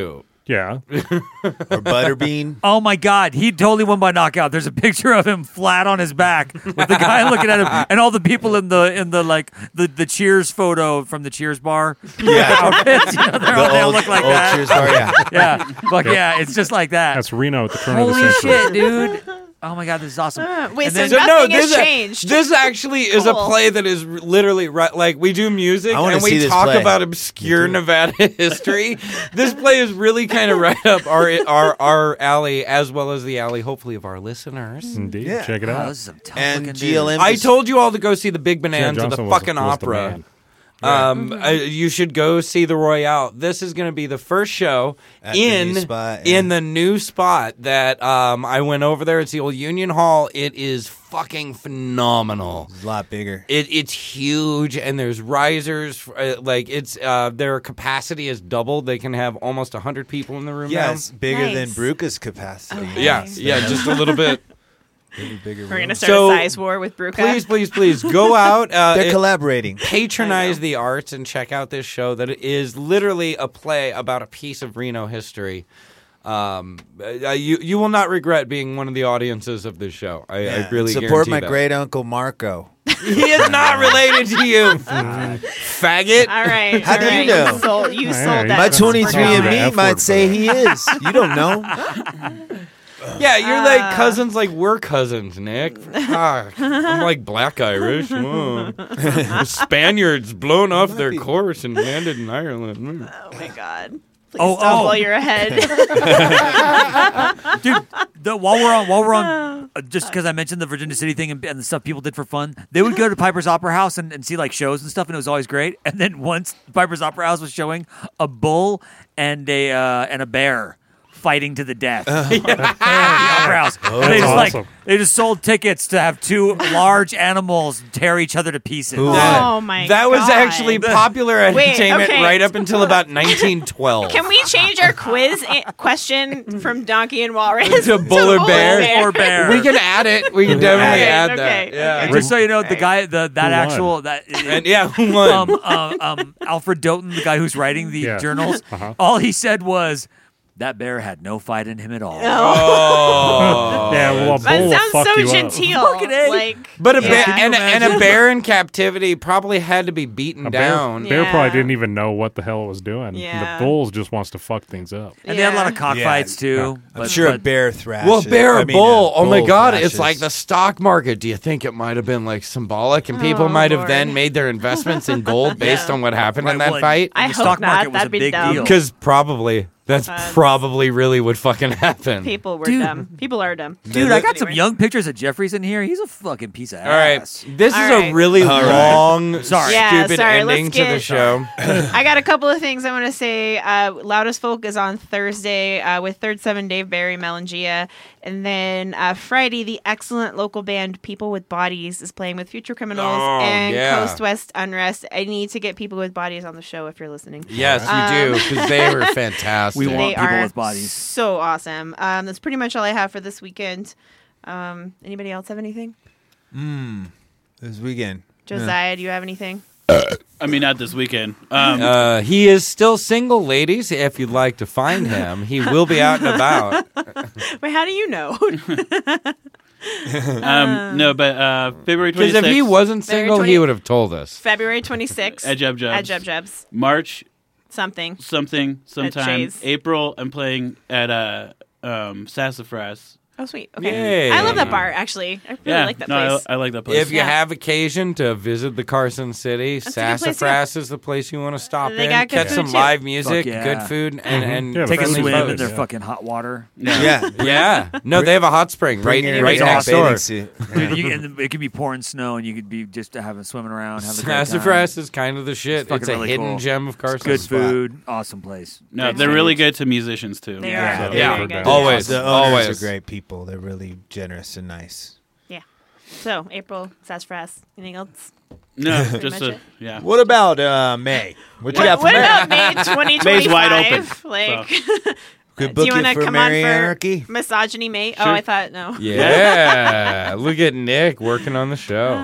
Yeah. Or Butterbean. Oh my God, he totally won by knockout. There's a picture of him flat on his back with the guy looking at him, and all the people in the like the Cheers photo from the Cheers bar. Yeah. Outfits, they all look like that. Cheers bar, yeah. Yeah, it's just like that. That's Reno at the turn of the Holy century. shit, dude. Oh my God, this is awesome. Wait, And so then- nothing has changed. This actually is a Cool. play that is literally right. Like we do music I wanna and see we this talk play. about obscure Nevada history. This play is really kind of right up our alley, as well as the alley, hopefully, of our listeners. Indeed. Yeah. Check it Oh, out. this is some tough And looking dude. GLM. I told you all to go see the Big Bonanza, Johnson the was- fucking was the opera. man. You should go see the Royale. This is going to be the first show At the new spot, yeah. in the new spot that I went over there. It's the old Union Hall. It is fucking phenomenal. It's a lot bigger. It's huge, and there's risers. Their capacity is doubled. They can have almost 100 people in the room Yeah, now. it's bigger Nice. than Bruca's capacity. Okay. Yeah, just a little bit. Bigger We're room. gonna start So, a size war with Bruca. Please go out. They're collaborating. Patronize the arts and check out this show that is literally a play about a piece of Reno history. You will not regret being one of the audiences of this show. I really support guarantee my that. great uncle Marco. He is not related to you, faggot. All right. How all do you right. know? You Hey, sold that. My That's 23andMe F-word might for say that. he is. You don't know. Yeah, you're like cousins, like we're cousins, Nick. I'm like black Irish. Whoa. The Spaniards blown off their course and landed in Ireland. Oh my God. Please Oh, stop oh. while you're ahead. Dude, while we're on, just because I mentioned the Virginia City thing and the stuff people did for fun, they would go to Piper's Opera House and see like shows and stuff, and it was always great. And then once Piper's Opera House was showing a bull and a bear fighting to the death. At the Opera House. And they just awesome. they just sold tickets to have two large animals tear each other to pieces. Oh my That was God. actually popular Wait, entertainment okay. right up until about 1912. Can we change our quiz question from donkey and walrus To bull or bear? Or bear. We can add it. We can definitely Okay, add okay, that. okay. Yeah. And just so you know, the guy, that won? actual that. And yeah, who won? Alfred Doughton, the guy who's writing the Yeah. journals, all he said was, "That bear had no fight in him at all." Oh. Yeah, well, a bull That will sounds fuck so you up. genteel. Fucking A. Like, But a yeah. bear Can you and a imagine? bear in captivity probably had to be beaten A bear, down. bear Yeah. probably didn't even know what the hell it was doing. Yeah. The bulls just wants to fuck things up. And they had a lot of Yeah. cockfights too. I'm sure a bear thrashes. Well, bear or bull? Oh my bull God! thrashes. It's like the stock market. Do you think it might have been like symbolic, and people Oh, might have Lord. then made their investments in gold based on what happened in that Well, fight? I the hope stock not. market was That'd a be big dumb. deal. Because probably that's probably really what fucking happened. People were Dude. dumb. People are dumb. Dude, I got some Anyway. young pictures of Jeffries in here. He's a fucking piece of All right, ass. this All is right. a really All right. long, Sorry. Yeah, stupid sorry, ending let's to the get- show. I got a couple of things I want to say. Loudest Folk is on Thursday with Third Seven Dave Barry Melangia. And then Friday, the excellent local band People with Bodies is playing with Future Criminals Oh, and yeah. Coast West Unrest. I need to get People with Bodies on the show if you're listening. Yes, you do, because they were fantastic. We want They people are with bodies. so awesome. That's pretty much all I have for this weekend. Anybody else have anything? this weekend. Josiah, do you have anything? I mean, not this weekend. He is still single, ladies. If you'd like to find him, he will be out and about. Wait, how do you know? No, but February 26th. Because if he wasn't February single, 20 he would have told us. February 26th. At Jub Jubs. At Jub Jubs. March Something. sometime. Shays. April, I'm playing at Sassafras. Oh, sweet. Okay. Yay. I love that bar, actually. I really like that place. I like that place. If you have occasion to visit the Carson City, a good place, Sassafras is the place you want to stop They in. got good Catch food, some too. live music, Fuck yeah. good food, and Yeah, Take a friendly swim folks, in their yeah. fucking hot water. Yeah. Yeah. No, they have a hot spring right, Bring your right bathing next door. suit. Dude, and it could be pouring snow, and you could be just having swimming around. Having a great time. Sassafras is kind of the shit. It's fucking It's a really hidden cool. gem of Carson. Good food, awesome place. No, Great they're food. really good to musicians, too. They Yeah. are. They're Yeah. very good. Always. The owners Always. are great people. They're really generous and nice. Yeah. So, April, Sassafras. Anything else? No, Pretty just much a, it. yeah. What about May? What you got for What May? about May 2025? May's wide open, Like, Could do book you want to for come Merry on for Anarchy? Misogyny May? Sure. Oh, I thought no. Yeah. Look at Nick working on the show.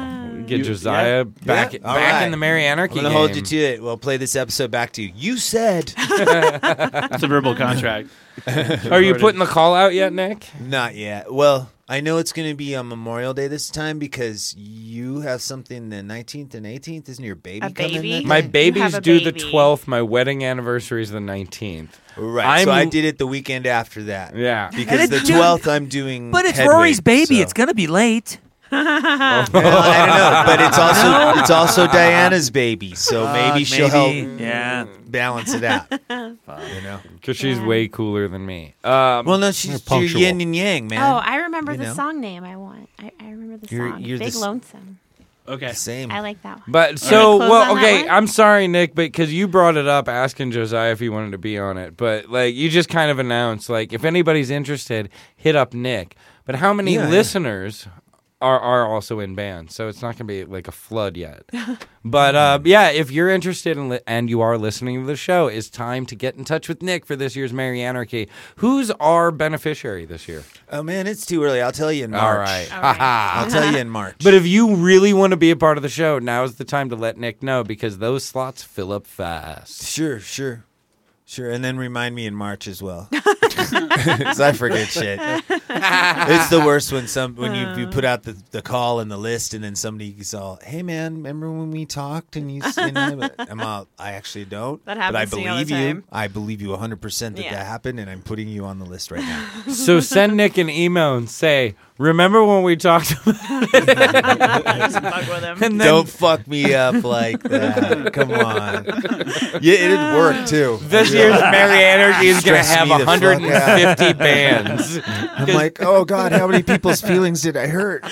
Get Josiah back in the Merry Anarchy I'm gonna game. hold you to it. We'll play this episode back to you. You said. It's a verbal contract. Are you putting the call out yet, Nick? Not yet. Well, I know it's going to be on Memorial Day this time because you have something the 19th and 18th. Isn't your baby coming? baby? My baby's due the baby. 12th. My wedding anniversary is the 19th. Right. So I did it the weekend after that. Yeah. Because the 12th I'm doing. But it's Hedwig, Rory's baby. so. It's gonna be late. Well, I don't know, but it's also Diana's baby, so maybe she'll help balance it out. You know, because she's way cooler than me. Well, no, she's yin and yang, man. Oh, I remember the know? song name I want. I remember the You're- song. you're Big the- Lonesome. Okay. Same. I like that one. But so, close well, on that okay, one? I'm sorry, Nick, but because you brought it up asking Josiah if he wanted to be on it. But, like, you just kind of announced, like, if anybody's interested, hit up Nick. But how many listeners are also in bands? So it's not going to be, like, a flood yet. But, yeah, if you're interested in and you are listening to the show, it's time to get in touch with Nick for this year's Merry Anarchy. Who's our beneficiary this year? Oh, man, it's too early. I'll tell you in March. All right. I'll tell you in March. But if you really want to be a part of the show, now's the time to let Nick know because those slots fill up fast. Sure. And then remind me in March as well. Because I forget shit. It's the worst when you put out the call and the list and then somebody's all, hey, man, remember when we talked and you I'm all, I actually don't. That happens but to I me all the believe you. time. I believe you 100% that happened and I'm putting you on the list right now. So send Nick an email and say, remember when we talked about Just fuck with him. and then Don't fuck me up like that. Come on. Yeah, it'd work too. this year's Merry Anarchy is going to Stress have me the fuck 150 bands. I'm like, oh, God, how many people's feelings did I hurt?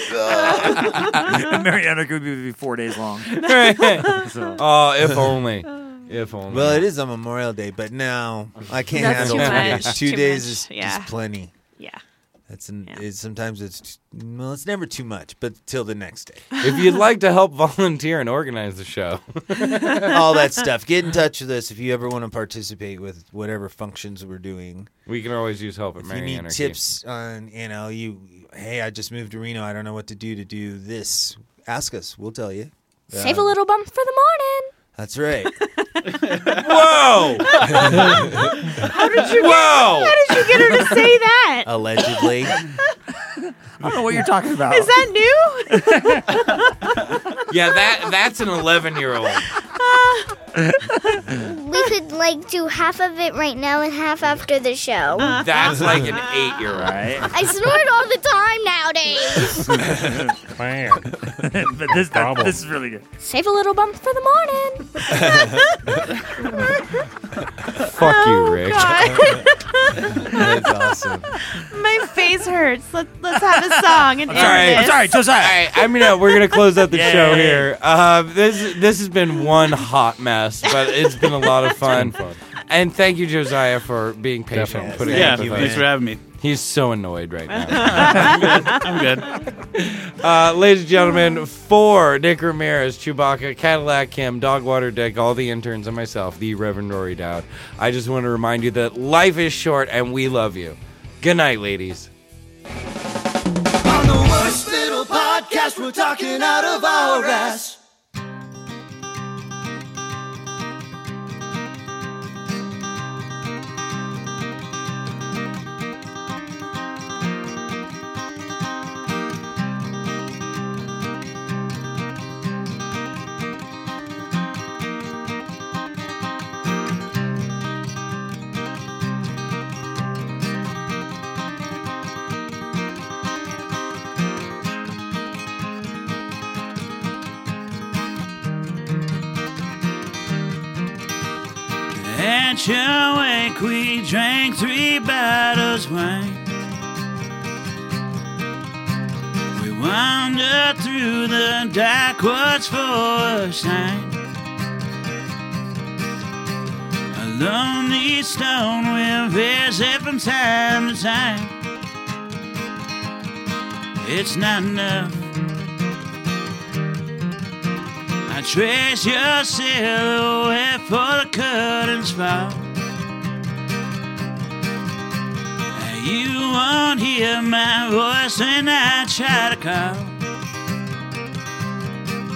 Merry Anarchy would be 4 days long. So. Oh, if only. If only. Well, it is on Memorial Day, but no, I can't That's handle too 2 much. days. 2 Too days much. is Yeah. just plenty. Yeah. Sometimes it's never too much, but till the next day. If you'd like to help volunteer and organize the show. All that stuff. Get in touch with us if you ever want to participate with whatever functions we're doing. We can always use help at If you Merry need Anarchy. tips on, hey, I just moved to Reno. I don't know what to do this. Ask us. We'll tell you. Save a little bump for the morning. That's right. Whoa! How did you get her to say that? Allegedly. I don't know what you're talking about. Is that new? Yeah, that's an 11-year-old. We could do half of it right now and half after the show. That's like an 8-year-old. Right? I snort all the time nowadays. Man. But this is really good. Save a little bump for the morning. Fuck you, Rick. That's awesome. My face hurts. Let's have a song and end I'm this. sorry, Josiah. All right, we're gonna close out the Yay. show here. This has been one hot mess, but it's been a lot of fun. And thank you, Josiah, for being patient. and putting Yeah, up with thanks us. for having me. He's so annoyed right now. I'm good. Ladies and gentlemen, for Nick Ramirez, Chewbacca, Cadillac Kim, Dogwater Dick, all the interns, and myself, the Reverend Rory Dowd, I just want to remind you that life is short and we love you. Good night, ladies. On the worst little podcast, we're talking out of our ass. At your wake, we drank 3 bottles of wine. We wandered through the dark woods for a sign. A lonely stone we'll visit from time to time. It's not enough. I trace your silhouette for the curtains fall. You won't hear my voice when I try to call.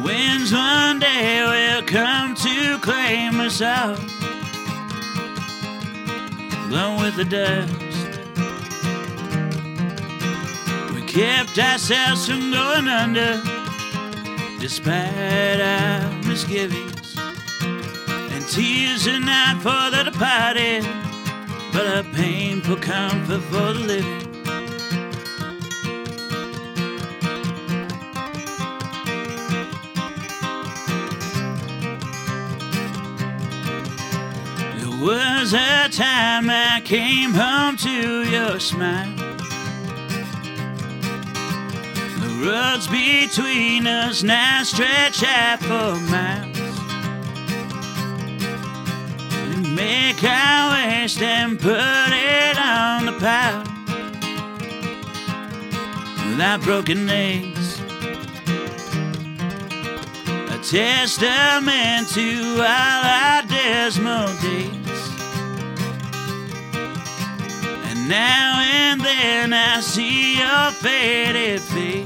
winds one day will come to claim us out, blown with the dust. We kept ourselves from going under, despite our misgivings, and tears are not for the departed, but a painful comfort for the living. There was a time I came home to your smile. The roads between us now stretch out for miles. We make our waste and put it on the pile. Without broken legs, a testament to all our dismal days. And now and then I see your faded face.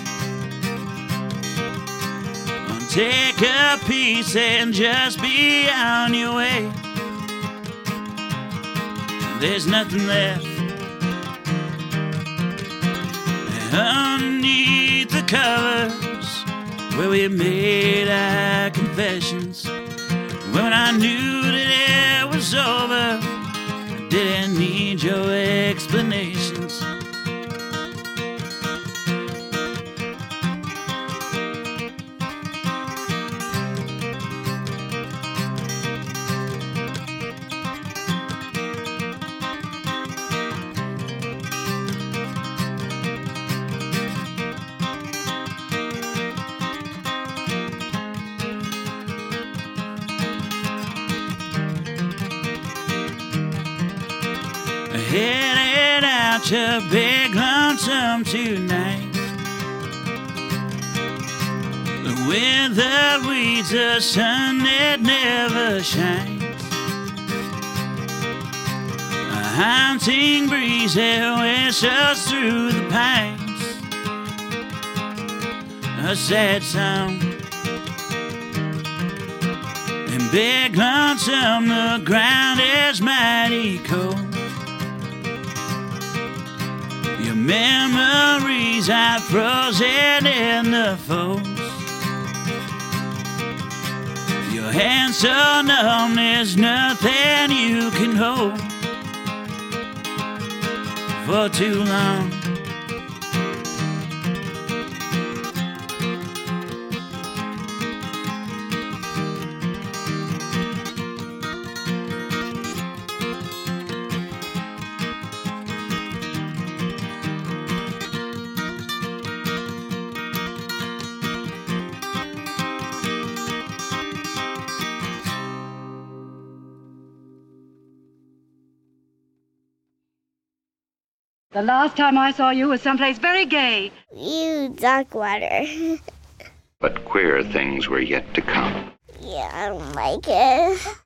Take a piece and just be on your way. There's nothing left underneath the covers where we made our confessions. When I knew that it was over, I didn't need your explanations. Headed out to Big Lonesome tonight, with the weeds, the sun that never shines. A haunting breeze that whistles through the pines. A sad song. In Big Lonesome, the ground is mighty cold. Your memories are frozen in the folds. Your hands so numb, there's nothing you can hold for too long. The last time I saw you was someplace very gay. You Duckwater. But queer things were yet to come. Yeah, I don't like it.